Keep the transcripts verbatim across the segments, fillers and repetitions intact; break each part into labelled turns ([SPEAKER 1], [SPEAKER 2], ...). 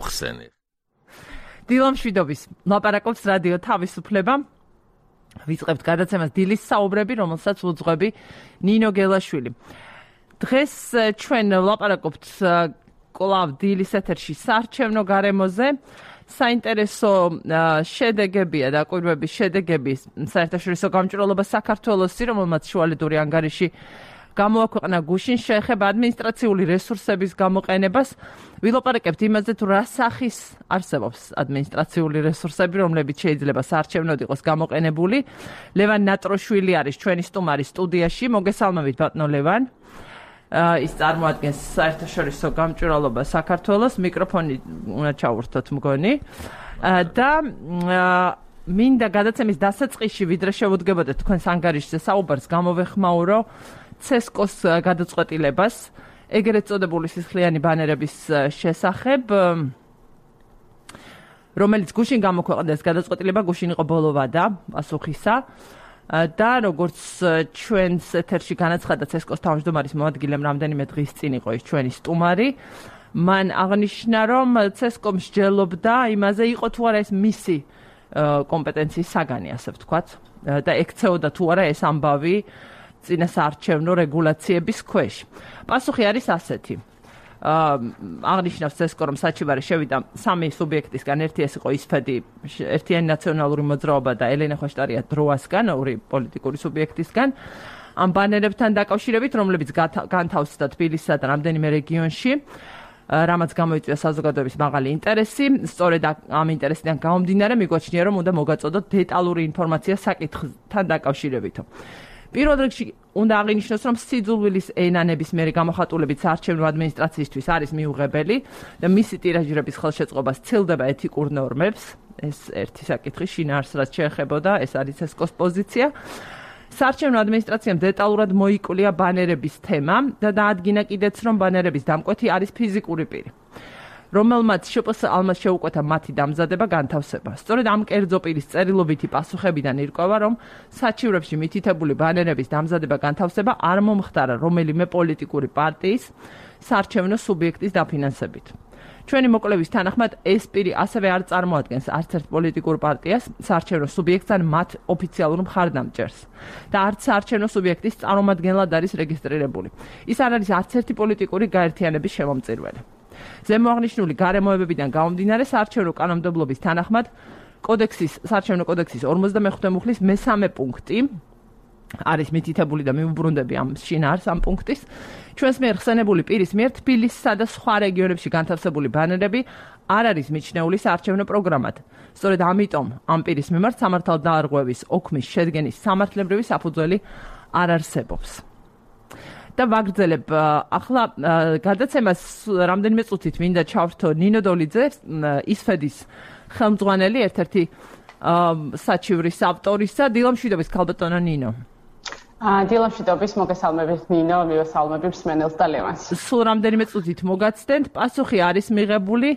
[SPEAKER 1] მოხსენი.
[SPEAKER 2] დილამშვიდობის ლაპარაკობს რადიო თავისუფლება. ვიწყებთ გადაცემას დილის საუბრები, რომელსაც უძღვები ნინო გელაშვილი. დღეს ჩვენ ლაპარაკობთ კვლავ დილის ეთერში საარჩევნო გარემოზე. საინტერესო შედეგებია და კვირვების შედეგები საერთაშორისო გამჭვირვალობა საქართველოსი, რომელმაც შუალედური ანგარიში გამოაქვეყნა გუშინ, შეეხება ადმინისტრაციული რესურსების გამოყენებას. ვილაპარაკებთ იმაზე, თუ რა სახის არსებობს ადმინისტრაციული რესურსები, რომლებიც შეიძლება საარჩევნოდ იყოს გამოყენებული. ლევან ნატროშვილი არის ჩვენი სტუმარი სტუდიაში. მოგესალმებით, ბატონო ლევან. ის წარმოადგენს საერთაშორისო გამჭვირვალობა საქართველოს. მიკროფონი უნდა ჩავურთოთ მგონი. და მინდა გადაცემის დასაწყისში, ვიდრე შევუდგებოდეთ თქვენს ანგარიშზე საუბარს, გამოვეხმაურო ცესკოს გადაწყვეტილებას, ეგრეთ წოდებული სისხლიანი ბანერების შესახებ, რომელიც გუშინ გამოქვეყნდა. გადაწყვეტილება გუშინ იყო ბოლო ვადა პასუხისა და როგორც ჩვენს ეთერში განაცხადა ცესკოს თავმჯდომარის მოადგილემ, რამდენიმე დღის წინ იყო ის ჩვენი სტუმარი. მან აღნიშნა, რომ ცესკომ მსჯელობდა იმაზე, იყო თუ არა ეს მისი კომპეტენციის საგანი, ასე ვთქვათ, და ექცეოდა თუ არა ეს ამბავი წინასაარჩევნო რეგულაციების ქვეშ. პასუხი არის ასეთი. აღნიშნავს ცესკო, რომ საჩივარი შევიდა სამი სუბიექტისგან, ერთი ეს იყო ისფედი, ერთიანი ნაციონალური მოძრაობა და ელენე ხოშტარია დროასგან, ორი პოლიტიკური სუბიექტისგან. ამ ბანერებთან დაკავშირებით, რომლებიც განთავსდა თბილისსა და რამდენიმე რეგიონში, რამაც გამოიწვია საზოგადოების მაღალი ინტერესი. სწორედ ამ ინტერესიდან გამომდინარე, მიგვაჩნია, რომ უნდა მოგაწოდოთ დეტალური ინფორმაცია საკითხთან დაკავშირებით. პირველ რიგში უნდა აღინიშნოს, რომ სიძულვილის ენა ნებისმიერი გამოხატულებით საარჩევნო ადმინისტრაციისთვის არის მიუღებელი და მისი ტირაჟირების ხელშეწყობა სცილდება ეთიკურ ნორმებს. ეს ერთი საკითხი შინაარსს რაც შეეხებოდა, ეს არის ცესკოს პოზიცია. საარჩევნო ადმინისტრაციამ დეტალურად მოიკვლია ბანერების თემა და დაადგინა კიდეც, რომ ბანერების დამკვეთი არის ფიზიკური პირი, რომელმაც შპს-ალმა შეუკვეთა მათი დამზადება, განთავსება. სწორედ ამ კერძო პირის წერილობითი პასუხებიდან ირკვევა, რომ საჩივრებში მითითებული ბანერების დამზადება, განთავსება არ მომხდარა რომელიმე პოლიტიკური პარტიის საარჩევნო სუბიექტის დაფინანსებით. ჩვენი მოკვლევის თანახმად, ეს პირი ასევე არ წარმოადგენს არც ერთ პოლიტიკურ პარტიას, საარჩევნო სუბიექტს ან მათ ოფიციალურ მხარდამჭერს და არც საარჩევნო სუბიექტის წარმომადგენლად არის რეგისტრირებული. ის არ არის არც ერთი პოლიტიკური გაერთიანების შემომწირველი. ზემოაღნიშნული გარემოებებიდან გამომდინარე, საარჩევნო კანონმდებლობის თანახმად, კოდექსის, საარჩევნო კოდექსის ორმოცდამეხუთე მუხლის მესამე პუნქტი არის მითითებული და მიუბრუნდები ამ შინაარსს ამ პუნქტის. ჩვენს მიერ ხსენებული პირის მიერ თბილისსა და სხვა რეგიონებში განთავსებული ბანერები არ არის მიჩნეული საარჩევნო პროგრამად. სწორედ ამიტომ ამ პირის მიმართ სამართალდაარღვევის ოქმის შედგენის სამართლებრივი საფუძველი არ არსებობს. და ვაგრძელებ ახლა გადაცემას რამდენიმე წუთით მინდა ჩავრთო ნინო დოლიძე, ისფედის ხელმძღვანელი, ერთ-ერთი საჩივრის ავტორისა. დილამშვიდობის, ქალბატონო ნინო.
[SPEAKER 3] დილამშვიდობის, მოგესალმებით ნინო, მივესალმები მსმენელს და ლევანს.
[SPEAKER 2] სულ რამდენიმე წუთით მოგაცდენთ, პასუხი არის მიღებული.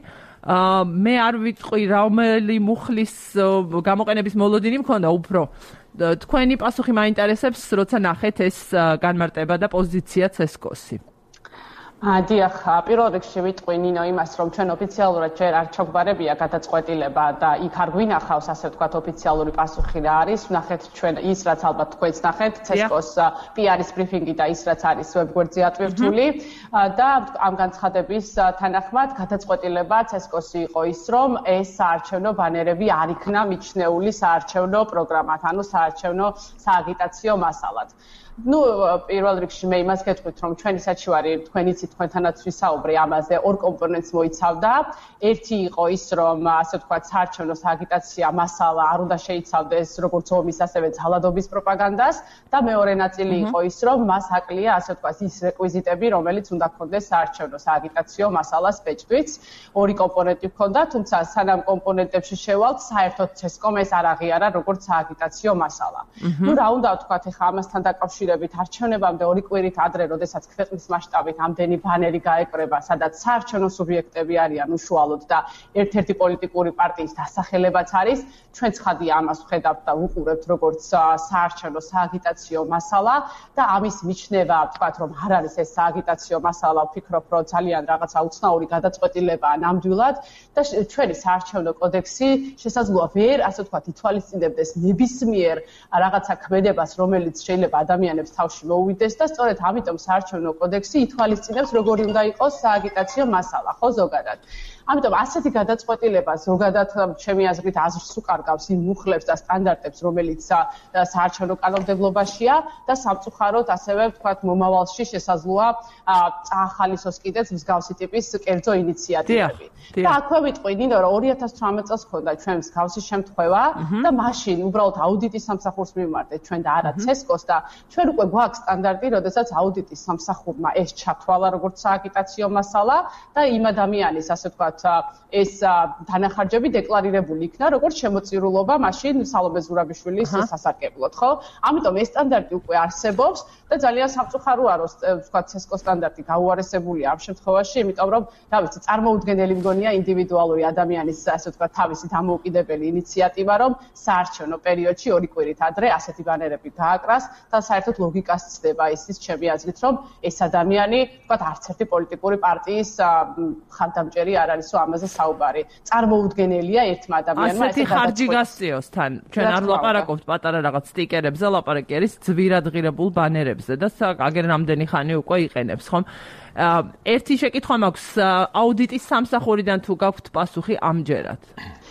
[SPEAKER 2] მე არ ვიტყვი რომელი მუხლის გამოყენების მოლოდინი მქონდა უფრო. თქვენი პასუხი მაინტერესებს, როცა ნახეთ ეს განმარტება და პოზიცია ცესკოსი.
[SPEAKER 3] დიახ, პირველ რიგში ვიტყვი ნინო იმას, რომ ჩვენ ოფიციალურად ჯერ არ ჩაგვბარებია გადაწყვეტილება და იქ არ გვინახავს, ასე ვთქვათ, ოფიციალური პასუხი რა არის. ვნახეთ ჩვენ ის, რაც ალბათ თქვენც ნახეთ, ცესკოს პი-არის ბრიფინგი და ის, რაც არის ვებგვერდზე ატვირთული და ამ განცხადების თანახმად გადაწყვეტილება ცესკოსი იყო ის, რომ ეს საარჩევნო ბანერები არ იქნა მიჩნეული საარჩევნო პროგრამად, ანუ საარჩევნო სააგიტაციო მასალად. Ну, პირველ რიგში მე იმას გეტყვით, რომ ჩვენი საჩივარი, თქვენ იცით, თქვენთანაც ვისაუბრე ამაზე, ორ კომპონენტს მოიცავდა. ერთი იყო ის, რომ ასე ვთქვათ, საარჩევნო სააგიტაცია მასალა არ უნდა შეიცავდეს როგორც ომის, ასევე ძალადობის პროპაგანდას და მეორე ნაწილი იყო ის, რომ მას აკლია, ასე ვთქვათ, ის რეკვიზიტები, რომელიც უნდა ჰქონდეს საარჩევნო სააგიტაციო მასალას ბეჭდვით. ორი კომპონენტი ჰქონდა, თუმცა სანამ კომპონენტებში შევალთ, საერთოდ ცესკომ ეს არ აღიარა როგორც სააგიტაციო მასალა. Ну, რა უნდა ვთქვათ, ეხლა ამასთან დაკავშირებით არჩევნებამდე ორი კვირით ადრე, როდესაც ქვეყნის მასშტაბით ამდენი ბანერი გაეკრება, სადაც საარჩევნო სუბიექტები არიან უშუალოდ და ერთ-ერთი პოლიტიკური პარტიის დასახელებაც არის. ჩვენ ცხადი ამას ვხედავთ და ვუყურებთ როგორც საარჩევნო სააგიტაციო მასალა და ამის მიჩნევა, ვთქვათ, რომ არ არის ეს სააგიტაციო მასალა, ვფიქრობ, რომ ძალიან რაღაცა უცნაური გადაწყვეტილებაა ნამდვილად და ჩვენი საარჩევნო კოდექსი შესაძლოა ვერ, ასე ვთქვათ, ითვალისწინებდეს ნებისმიერ რაღაცა ქმედებას, რომელიც შეიძლება ადამიანებს თავში მოუვიდეს და სწორედ ამიტომ საარჩევნო კოდექსი ითვალისწინებს, როგორი უნდა იყოს სააგიტაციო მასალა, ხო ზოგადად. ამიტომ ასეთი გადაწყვეტილება ზოგადად ჩემი აზრით აზრს უკარგავს იმ მუხლებს და სტანდარტებს, რომელიც საარჩევნო კანონმდებლობაშია და სამწუხაროდ ასევე ვთქვათ მომავალში შესაძლოა წაახალისოს კიდეც მსგავსი ტიპის კერძო ინიციატივები. და აქვე ვიტყვი ნინო, რომ ორი ათას ცხრამეტ წელს ჰქონდა ჩვენ მსგავსი შემთხვევა და მაშინ უბრალოდ აუდიტის სამსახურს მივმარდეთ ჩვენ და არა ცესკოს და ჩვენ უკვე გვაქვს სტანდარტი, როდესაც აუდიტის სამსახურმა ეს ჩათვალა როგორც სააგიტაციო მასალა და იმ ადამიანის ასე ვთქვათ ეს დანახარჯები დეკლარირებული იქნა როგორც შემოწირულობა მაშინ სალომე ზურაბიშვილის სასარგებლოდ, ხო? ამიტომ ეს სტანდარტი უკვე არსებობს და ძალიან სამწუხაროა, რომ ვთქვათ ცესკოს სტანდარტი გაუარესებულია ამ შემთხვევაში, იმიტომ რომ, რა ვიცი, წარმოუდგენელი მგონია ინდივიდუალური ადამიანის ასე ვთქვათ თავისი დამოუკიდებელი ინიციატივა, რომ საარჩევნო პერიოდში ორი კვირით ადრე ასეთი ბანერები გააკრას და საერთოდ ლოგიკას ცდება ისის ჩემი აზრით, რომ ეს ადამიანი, ვთქვათ, არც ერთი პოლიტიკური პარტიის მხარდამჭერი არ არის, რომ ამაზე საუბარი. წარმოუდგენელია ერთმა ადამიანმა
[SPEAKER 2] ასეთი ხარჯი გასწიოს თან. ჩვენ არ ლაპარაკობთ პატარა რაღაც სტიკერებზე, ლაპარაკი არის ძვირადღირებულ ბანერებზე და აგერ რამდენი ხანი უკვე იყენებს, ხომ? ერთი შეკითხვა მაქვს, აუდიტის სამსახურიდან თუ გაქვთ პასუხი ამჯერად?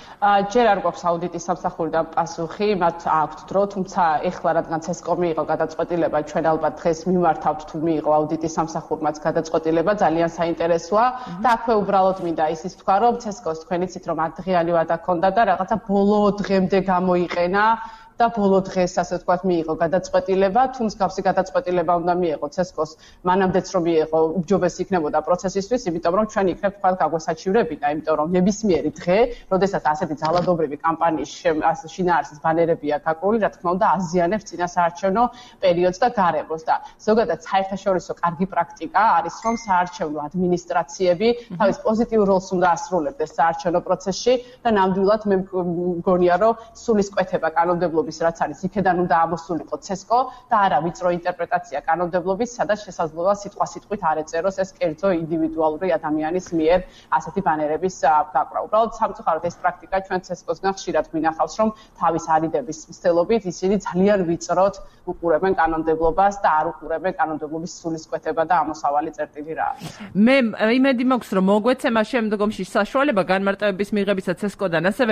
[SPEAKER 3] ჯერ არ გვაქვს აუდიტის სამსახურიდან პასუხი, მათ აქვთ დრო, თუმცა ეხლა რადგან ცესკო მიიღო გადაწყვეტილება, ჩვენ ალბათ დღეს მიმართავთ თუ მიიღო აუდიტის სამსახურმაც გადაწყვეტილება, ძალიან საინტერესოა და აქვე უბრალოდ მინდა ისიც თქვა, რომ ცესკოს თქვენ იცით, რომ ათდღიანი ვადა ჰქონდა და რაღაცა ბოლო დღემდე გამოიყენა და ბოლო დღეს ასე ვთქვათ მიიღო გადაწყვეტილება, თუ მსგავსი გადაწყვეტილება უნდა მიიღო ცესკოს, მანამდეც რომ მიიღო უმჯობესი იქნებოდა პროცესისთვის, იმიტომ რომ ჩვენ იქნებ თქვათ გაგვესაჩივრებინა, იმიტომ რომ ნებისმიერი დღე, როდესაც ასეთი ძალადობრივი კამპანიის შინაარსის ბანერებია გაკრული, რა თქმა უნდა აზიანებს წინა საარჩევნო პერიოდს და გარემოს და ზოგადად საერთაშორისო კარგი პრაქტიკა არის, რომ საარჩევნო ადმინისტრაციები თავის პოზიტიურ როლს უნდა ასრულებდეს საარჩევნო პროცესში და ნამდვილად მე მგონია, რომ სულისკვეთება კანონმდებლობის რაც არის იქედან უნდა ამოსულიყო ცესკო და არა ვიწრო ინტერპრეტაცია კანონმდებლობის, სადაც შესაძლოა სიტყვა-სიტყვით არ ეწეროს ეს კერძო ინდივიდუალური ადამიანის მიერ ასეთი ბანერების გაკრა. უბრალოდ სამწუხაროდ ეს პრაქტიკა ჩვენ ცესკოსგან ხშირად გვინახავს, რომ თავის არიდების მცდელობით ისინი ძალიან ვიწროდ უყურებენ კანონმდებლობას და არ უყურებენ კანონმდებლობის სულისკვეთება და ამოსავალი წერტილი რა არის.
[SPEAKER 2] მე იმედი მაქვს, რომ მოგვეცემა შემდგომში საშუალება განმარტებების მიღებისა ცესკოდან, ასევე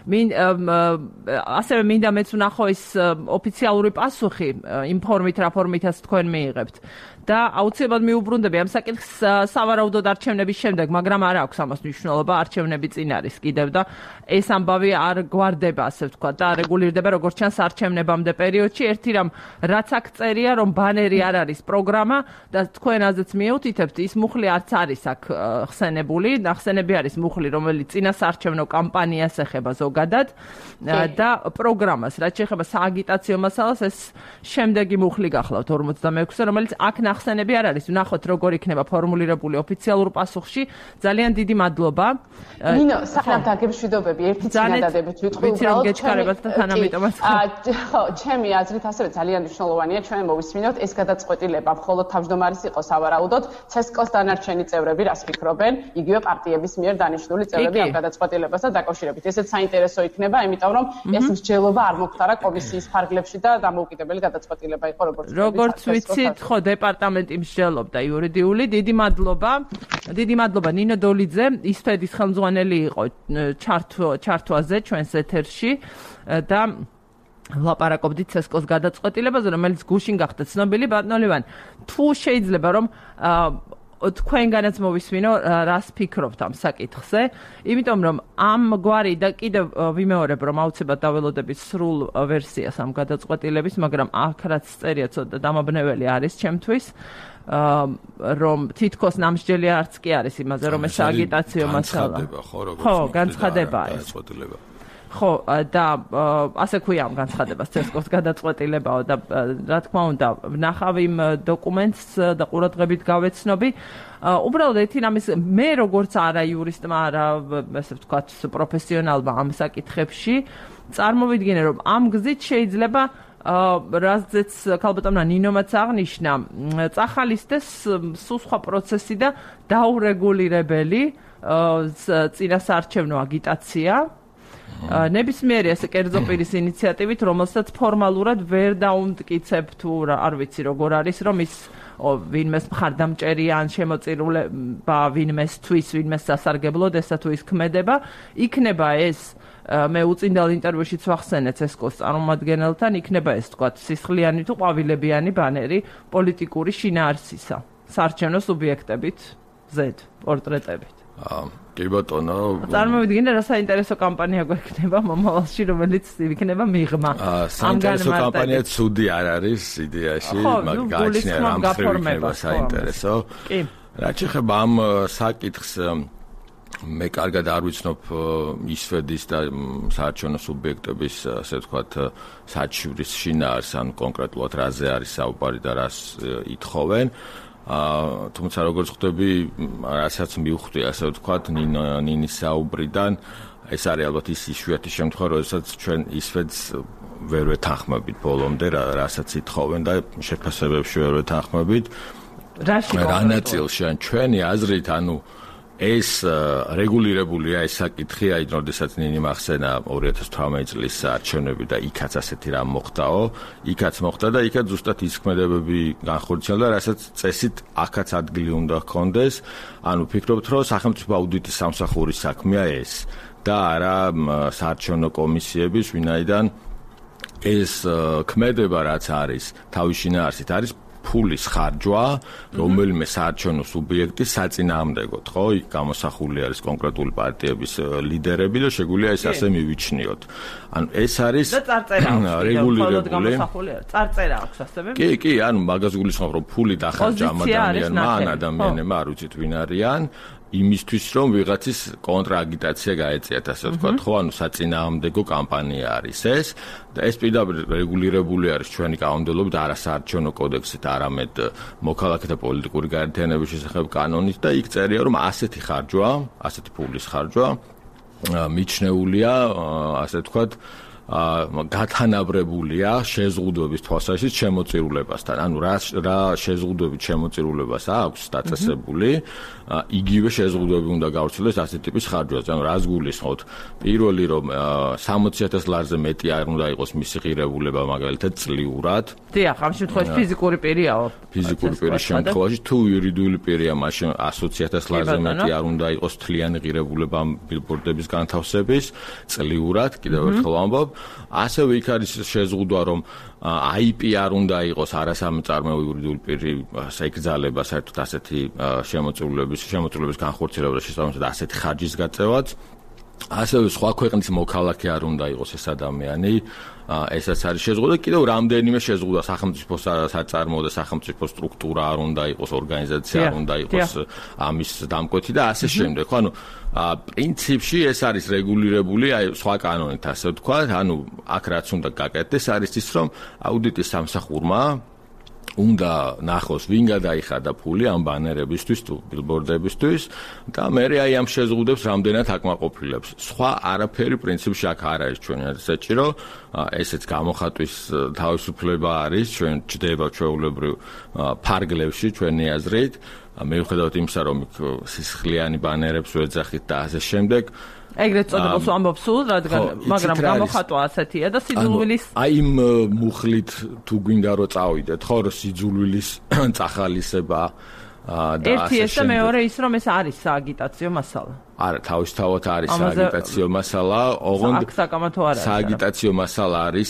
[SPEAKER 2] ასევე მინდა მეც ნახო ის ოფიციალური პასუხი იმ ფორმით, რა ფორმითაც თქვენ მიიღებთ. და აუცილებლად მიუბრუნდები ამ საკითხს სავარაუდოდ არჩევნების შემდეგ, მაგრამ არ აქვს ამას მნიშვნელობა, არჩევნები წინ არის კიდევ და ეს ამბავი არ გვარდება, ასე ვთქვათ, და რეგულირდება როგორც ჩანს არჩევნებამდე პერიოდში. ერთი რამ, რაც აქ წერია, რომ ბანერი არ არის პროგრამა და თქვენ აზრს მიუთითებთ, ის მუხლი არც არის აქ ხსენებული, ნახსენები არის მუხლი, რომელიც წინა საარჩევნო კამპანიას ეხება ზოგადად და პროგრამას, რაც შეეხება სააგიტაციო მასალას, ეს შემდეგი მუხლი გახლავთ ორმოცდამეექვსე, რომელიც აქ ნახსენები არ არის. ვნახოთ როგორ იქნება ფორმულირებული ოფიციალურ პასუხში. ძალიან დიდი მადლობა.
[SPEAKER 3] ნინო, სახელმ დაგემშვიდობები, ერთი წინადადებით ვიტყვი უბრალოდ
[SPEAKER 2] გეჩქარებათ და თანამიტომაც.
[SPEAKER 3] ხო, ჩემი აზრით ასევე ძალიან მნიშვნელოვანია ჩვენ მოვისმინოთ ეს გადაწყვეტილება მხოლოდ თავმჯდომარის იყოს ავარაუდოდ, ცესკოს დანარჩენი წევრები რას ფიქრობენ, იგივე პარტიების მიერ დანიშნული წევრები ამ გადაწყვეტილებასთან დაკავშირებით. ესეც საინტერესო იქნება, იმიტომ რომ ეს მსჯელობა არ მოხდარა კომისიის ფარგლებში და დამოუკიდებელი გადაწყვეტილება იყო როგორც
[SPEAKER 2] როგორც ვიცით, ხო, დეპარტამენტი მსჯელობდა იურიდიული. დიდი მადლობა. დიდი მადლობა ნინო დოლიძე, ისფედის ხელმძღვანელი იყო ჩართვაზე ჩვენს ეთერში და ლაპარაკობდით ცესკოს გადაწყვეტილებაზე, რომელიც გუშინ გახდა ცნობილი. ბატონო ლევან, თუ შეიძლება რომ თქვენგანაც მოვისმინო, რას ფიქრობთ ამ საკითხზე, იმიტომ რომ ამგვარი და კიდევ ვიმეორებ, რომ აუცილებლად დაველოდებით სრულ ვერსიას ამ გადაწყვეტილების, მაგრამ აქ რაც წერია ცოტა დამაბნეველი არის ჩემთვის, რომ თითქოს ნამსჯელი არც კი არის იმაზე, რომ ეს აგიტაციო მასალა.
[SPEAKER 1] ხო,
[SPEAKER 2] განცხადება ეს. ხო და ასე ქვია ამ განცხადებას ცესკოს გადაწყვეტილებაო და რა თქმა უნდა ვნახავ იმ დოკუმენტს და ყურადღებით გავეცნობი უბრალოდ ერთი რამის მე როგორც არა იურისტმა არა ესე ვთქვათ პროფესიონალმა ამ საკითხებში წარმოვიდგინე რომ ამ გზით შეიძლება რაზეც ქალბატონმა ნინომაც აღნიშნა წახალისდეს სულ სხვა პროცესი და დაურეგულირებელი წინასაარჩევნო აგიტაცია ნებისმიერი ესე კერძო პირის ინიციატივით რომელსაც ფორმალურად ვერ დაუმტკიცებ თუ არ ვიცი როგორ არის რომ ის ვინმეს მხარდამჭერია ან შემოწირულება ვინმესთვის ვინმეს სასარგებლოდ ესა თუ ის ქმედება იქნება ეს მე უწინდელ ინტერვიუშიც ვახსენეთ ცესკოს წარმომადგენელთან იქნება ეს თქვათ სისხლიანი თუ ყვავილებიანი ბანერი პოლიტიკური შინაარსისა საარჩევნო სუბიექტებით ზედ პორტრეტებით
[SPEAKER 1] კი ბატონო
[SPEAKER 2] წარმოვიდგინე რა საინტერესო კამპანია გვექნება მომავალში რომელიც იქნება მიღმა
[SPEAKER 1] საინტერესო კამპანია ცუდი არ არის იდეაში მაგრამ გაჩნია რამ ხერხება საინტერესო
[SPEAKER 2] კი
[SPEAKER 1] რაც შეხება ამ საკითხს მე კარგად არ ვიცნობ ისვედის და საარჩევნო სუბიექტების ასე ვთქვათ საჩივრის შინაარს ან კონკრეტულად რაზე არის საუბარი და რას ითხოვენ აა თუმცა როგორც ხვდები რასაც მივხვდი ასე ვთქვათ ნინის საუბრიდან ეს არის ალბათ ის იშვიათი შემთხვევა როდესაც ჩვენ ისვედს ვერ ვეთანხმებით ბოლომდე რასაც ითხოვენ და შეფასებებში ვერ ვეთანხმებით რა ნაწილში ან ჩვენი აზრით ანუ ეს რეგულირებულია ეს საკითხი აი როდესაც ნინი მახსენა ორი ათას თვრამეტი წლის საარჩევნები და იქაც ასეთი რამ მოხდაო იქაც მოხდა და იქაც ზუსტად ის ქმედებები განხორციელდა რასაც წესით აქაც ადგილი უნდა ჰქონდეს ანუ ფიქრობთ რომ სახელმწიფო აუდიტის სამსახურის საქმეა ეს და არა საარჩევნო კომისიების ვინაიდან ეს ქმედება რაც არის თავის შინაარსით არის ფულის ხარჯვა, რომელიმე საარჩევნო სუბიექტის საწინააღმდეგოდ, ხო? იქ გამოსახული არის კონკრეტული პარტიების ლიდერები და შეგვიძლია ეს ასე მივიჩნიოთ. ანუ ეს არის რეგულირებული.
[SPEAKER 2] გამოსახული არის. წარწერა აქვს ასევე?
[SPEAKER 1] კი, კი, ანუ მაგას გულისხმობ, რომ ფული დახარჯა ამ ადამიანმა, ან ადამიანებმა, არ ვიცით ვინ არიან. იმისთვის რომ ვიღაცის კონტრააგიტაცია გაეწიათ ასე ვთქვათ, ხო, ანუ საწინააღმდეგო კამპანია არის ეს და ეს პირდაპირ რეგულირებული არის ჩვენი კანონმდებლობით, არა საარჩევნო კოდექსით, არამედ მოქალაქეთა პოლიტიკური გაერთიანების შესახებ კანონით და იქ წერია რომ ასეთი ხარჯვა, ასეთი ფულის ხარჯვა მიჩნეულია ასე ვთქვათ გათანაბრებულია შეზღუდვების თვალსაზრისით შემოწირულებასთან. ანუ რა რა შეზღუდვებით შემოწირულებას აქვს დაწესებული, იგივე შეზღუდვები უნდა გავრცელდეს ასეთი ტიპის ხარჯვაზე. ანუ რას გულისხმობთ? პირველი რომ სამოცი ათას ლარზე მეტი არ უნდა იყოს მისი ღირებულება მაგალითად წლიურად.
[SPEAKER 2] დიახ, ამ შემთხვევაში ფიზიკური პირიაო.
[SPEAKER 1] ფიზიკური პირის შემთხვევაში თუ იურიდიული პირია, მაშინ ათი ათას ლარზე მეტი არ უნდა იყოს თლიანი ღირებულება ბილბორდების განთავსების წლიურად, კიდევ ერთხელ ვამბობ. ასევე იქ არის შეზღუდვა რომ აი პი არ უნდა იყოს არასამწარმოო იურიდიული პირი საიკრძალება საერთოდ ასეთი შემოწირულების შემოწირულების განხორციელება და შესაბამისად ასეთი ხარჯის გაწევაც ასევე სხვა ქვეყნის მოქალაქე არ უნდა იყოს ეს ადამიანი ესაც არის შეზღუდვა კიდევ რამდენიმე შეზღუდვა სახელმწიფო საწარმოო და სახელმწიფო სტრუქტურა არ უნდა იყოს ორგანიზაცია არ უნდა იყოს ამის დამკვეთი და ასე შემდეგ ხო ანუ პრინციპში ეს არის რეგულირებული აი სხვა კანონით ასე ვთქვათ ანუ აქ რაც უნდა გაკეთდეს არის ის რომ აუდიტის სამსახურმა უნდა ნახოს ვინ გადაიხადა ფული ამ ბანერებისთვის თუ ბილბორდებისთვის და მე აი ამ შეზღუდვებს რამდენად აკმაყოფილებს. სხვა არაფერი პრინციპში აქ არ არის ჩვენი საჭირო, ესეც გამოხატვის თავისუფლება არის, ჩვენ ჯდება ჩვეულებრივ ფარგლებში ჩვენი აზრით. მიუხედავად იმისა, რომ სისხლიანი ბანერებს ვეძახით და ასე შემდეგ
[SPEAKER 2] ეგრეთ წოდებულს ვამბობ სულ, რადგან მაგრამ გამოხატვა ასეთია და სიძულვილის
[SPEAKER 1] აი იმ მუხლით თუ გვინდა რომ წავიდეთ, ხო, რომ სიძულვილის წახალისება და
[SPEAKER 2] ერთი ეს და მეორე ის რომ ეს არის სააგიტაციო მასალა.
[SPEAKER 1] არა, თავისთავად არის სააგიტაციო მასალა, ოღონდ სააგიტაციო მასალა არის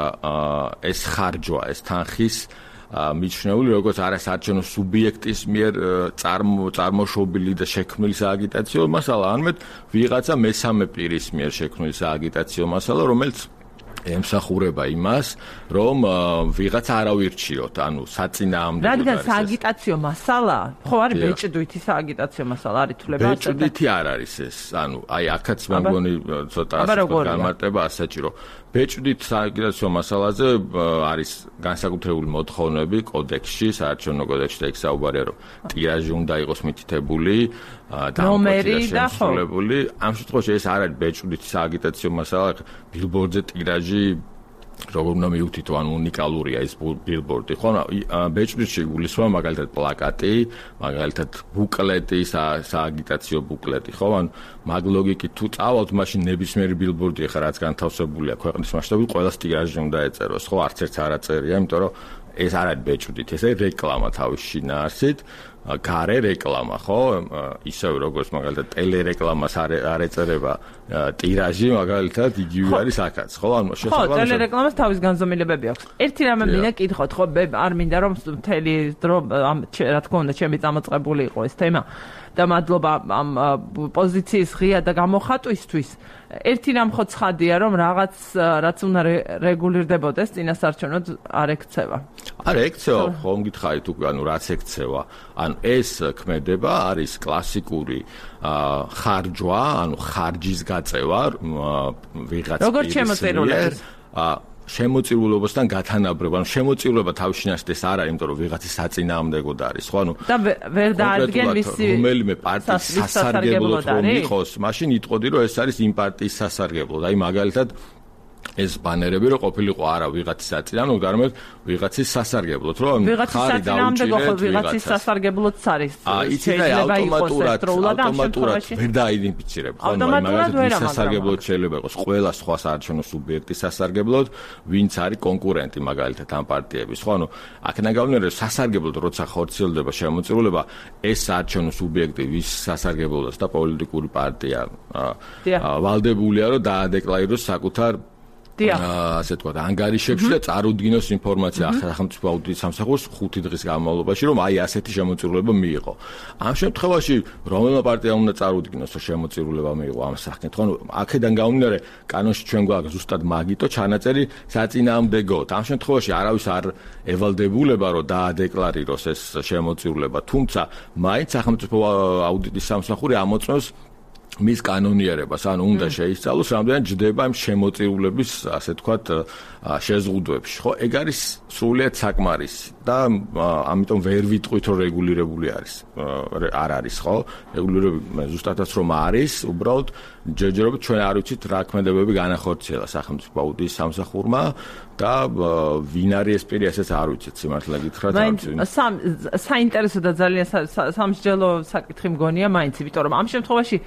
[SPEAKER 1] ეს ხარჯვა, ეს თანხის მიჩნეული როგორც არასაარჩევნო სუბიექტის მიერ წარმოშობილი და შექმნილი სააგიტაციო მასალა, ანმედ ვიღაცა მესამე პირის მიერ შექმნილი სააგიტაციო მასალა, რომელიც ემსახურება იმას, რომ ვიღაც არავირჩიოთ, ანუ საწინააღმდეგო.
[SPEAKER 2] რადგან სააგიტაციო მასალა, ხო არის ბეჭდვითი სააგიტაციო მასალა არის თულება ასე.
[SPEAKER 1] ბეჭდვითი არ არის ეს, ანუ აი აქაც მე მგონი ცოტა გამარტება ასაჭირო. ბეჭდით სააგიტაციო მასალაზე არის განსაკუთრებული მოთხოვნები კოდექსში, საარჩევნო კოდექსში და იქ საუბარია, რომ ტირაჟი უნდა იყოს მითითებული და ნომერი და შემსრულებული. ამ შემთხვევაში ეს არ არის ბეჭდით სააგიტაციო მასალა, ბილბორდზე ტირაჟი როგორ უნდა მივთითო, ანუ უნიკალურია ეს ბილბორდი, ხო? ბეჭდვითში გულისხმობა მაგალითად პლაკატი, მაგალითად ბუკლეტი, სააგიტაციო ბუკლეტი, ხო? ანუ მაგ ლოგიკით თუ წავალთ, მაშინ ნებისმიერი ბილბორდი ახლა რაც განთავსებულია ქვეყნის მასშტაბით, ყველას ტირაჟი უნდა ეწეროს, ხო? არც ერთს არ აწერია, იმიტომ რომ ეს არ არის ბეჭდით, ეს არის რეკლამა თავის შინაარსით. გარე რეკლამა, ხო? ისევ როგორც მაგალითად ტელერეკლამას არ ეწერება ტირაჟი, მაგალითად იგივე არის აქაც, ხო? ანუ
[SPEAKER 2] შესაძლოა ხო, ტელერეკლამას თავის განზომილებები აქვს. ერთი რამე მინდა კითხოთ, ხო, არ მინდა რომ მთელი დრო რა თქმა უნდა ჩემი წამოწყებული იყო ეს თემა და მადლობა ამ პოზიციის ღია და გამოხატვისთვის. ერთი რამ ხო ცხადია, რომ რაღაც რაც უნდა რეგულირდებოდეს წინასაარჩევნოდ არ ექცევა.
[SPEAKER 1] არ ექცევა, ხომ გითხარით უკვე, ანუ რაც ექცევა. ანუ ეს ქმედება არის კლასიკური ხარჯვა, ანუ ხარჯის გაწევა ვიღაც
[SPEAKER 2] როგორ შემოწირულებს?
[SPEAKER 1] შემოწირულობასთან გათანაბრება, ანუ შემოწირულობა თავის შინაარსით ეს არ არის, იმიტომ რომ ვიღაცის საწინააღმდეგოდ არის, ხო? ანუ
[SPEAKER 2] და ვერ დაადგენ მისი
[SPEAKER 1] რომელიმე პარტიის სასარგებლოდ რომ იყოს, მაშინ იტყოდი რომ ეს არის იმ პარტიის სასარგებლოდ. აი მაგალითად ეს ბანერები რომ ყოფილიყო არა ვიღაცის საწინააღმდეგოდ, არამედ ვიღაცის სასარგებლოდ, რომ
[SPEAKER 2] ხარი დაუჭირეთ ვიღაცის სასარგებლოდც არის.
[SPEAKER 1] შეიძლება იყოს ერთდროულად ავტომატურად ვერ დაიდენტიფიცირებ, ხო? მაგალითად სასარგებლოდ შეიძლება იყოს ყველა სხვა საარჩევნო სუბიექტის სასარგებლოდ, ვინც არის კონკურენტი მაგალითად ამ პარტიების, ხო? ანუ აქედან გამომდინარე, სასარგებლოდ როცა ხორციელდება შემოწირულობა, ეს საარჩევნო სუბიექტი ვის სასარგებლოდაც და პოლიტიკური პარტია ვალდებულია, რომ დაადეკლარიროს საკუთარ ასე თქვა ანგარიშებში და წარუდგინოს ინფორმაცია სახელმწიფო აუდიტის სამსახურს ხუთი დღის განმავლობაში, რომ აი ასეთი შემოწირულება მიიღო. ამ შემთხვევაში რომელმა პარტიამ უნდა წარუდგინოს, რომ შემოწირულება მიიღო ამ სახით, ხო? აქედან გამომდინარე, კანონში ჩვენ გვაქვს ზუსტად მაგიტო ჩანაწერი საწინააღმდეგოდ. ამ შემთხვევაში არავის არ ევალდებულება, რომ დაადეკლარიროს ეს შემოწირულება, თუმცა მაინც სახელმწიფო აუდიტის სამსახური ამოწმებს მის კანონიერებას, ანუ უნდა შეისწავლოს, რამდენად ჯდება იმ შემოწირულების, ასე თქვათ, შეზღუდვებში, ხო? ეგ არის სრულიად საკმარისი და ამიტომ ვერ ვიტყვით, რომ რეგულირებული არის. არ არის, ხო? რეგულირებული ზუსტადაც რომ არის, უბრალოდ ჯერჯერობით ჩვენ არ ვიცით რა ქმედებები განახორციელა სახელმწიფო აუდიტის სამსახურმა და ვინ არის ეს პირი, ესეც არ ვიცით, სიმართლე გითხრათ.
[SPEAKER 2] მაინც საინტერესო და ძალიან სამსჯელო საკითხი მგონია მაინც, იმიტომ რომ ამ შემთხვევაში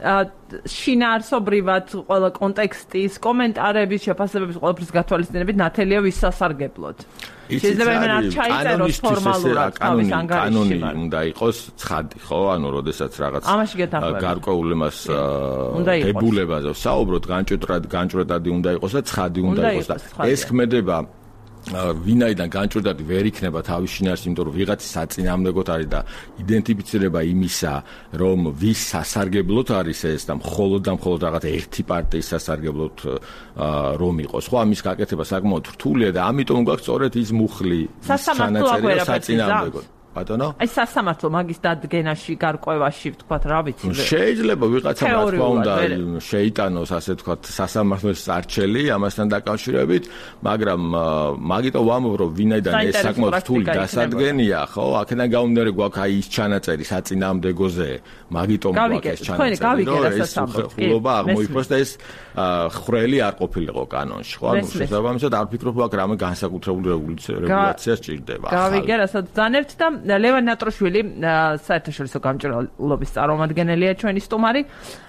[SPEAKER 2] შინაარსობრივად ყველა კონტექსტის, კომენტარების, შეფასებების ყველაფრის გათვალისწინებით ნათელია ვის სასარგებლოდ. შეიძლება იმენ არ ჩაიწეროს ფორმალურად თავის ანგარიშში.
[SPEAKER 1] კანონი უნდა იყოს ცხადი, ხო? ანუ როდესაც რაღაც გარკვეულ იმას დებულებაზე საუბრობთ, განჭვრეტად, განჭვრეტადი უნდა იყოს და ცხადი უნდა იყოს და ეს ქმედება ვინაიდან განჭვრეტადი ვერ იქნება თავის შინაარსში, იმიტომ რომ ვიღაცის საწინააღმდეგოდ არის და იდენტიფიცირება იმისა, რომ ვის სასარგებლოდ არის ეს და მხოლოდ და მხოლოდ რაღაც ერთი პარტიის სასარგებლოდ რომ იყოს. ხო, ამის გაკეთება საკმაოდ რთულია და ამიტომ გვაქვს სწორედ ის მუხლი
[SPEAKER 2] ჩანაწერი
[SPEAKER 1] საწინააღმდეგოდ. ბატონო?
[SPEAKER 2] აი სასამართლო მაგის დადგენაში, გარკვევაში, ვთქვათ, რა ვიცი.
[SPEAKER 1] შეიძლება ვიღაცა რა თქმა უნდა შეიტანოს, ასე ვთქვათ, სასამართლოს არჩელი ამასთან დაკავშირებით, მაგრამ მაგიტო ვამბობ, რომ ვინაიდან ეს საკმაოდ რთული დასადგენია, ხო? აქედან გამომდინარე გვაქვს აი ის ჩანაწერი საწინააღმდეგოზე, მაგიტომ გვაქვს ეს ჩანაწერი, რომ ეს უხელობა აღმოიფროს და ეს ხრელი არ ყოფილიყო კანონში, ხო? ანუ შესაბამისად არ ვფიქრობ, რომ აქ რამე განსაკუთრებული რეგულაცია სჭირდება.
[SPEAKER 2] გავიგე, რასაც ბრძანებთ და ლევან ნატროშვილი საერთაშორისო გამჭირვალობის წარმომადგენელია ჩვენი სტუმარი.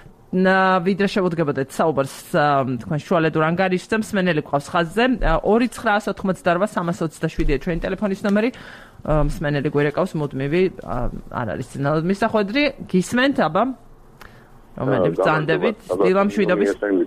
[SPEAKER 2] ვიდრე შევუდგებოდეთ საუბარს თქვენ შუალედურ ანგარიშზე, მსმენელი გვყავს ხაზზე ორი ცხრა ოთხმოცდაოთხ სამას ოცდაშვიდია ჩვენი ტელეფონის ნომერი. მსმენელი გვერეკავს მუდმივი არ არის ძნელად მისახვედრი. გისმენთ აბა? რომელი ბრძანდებით? დილა მშვიდობის.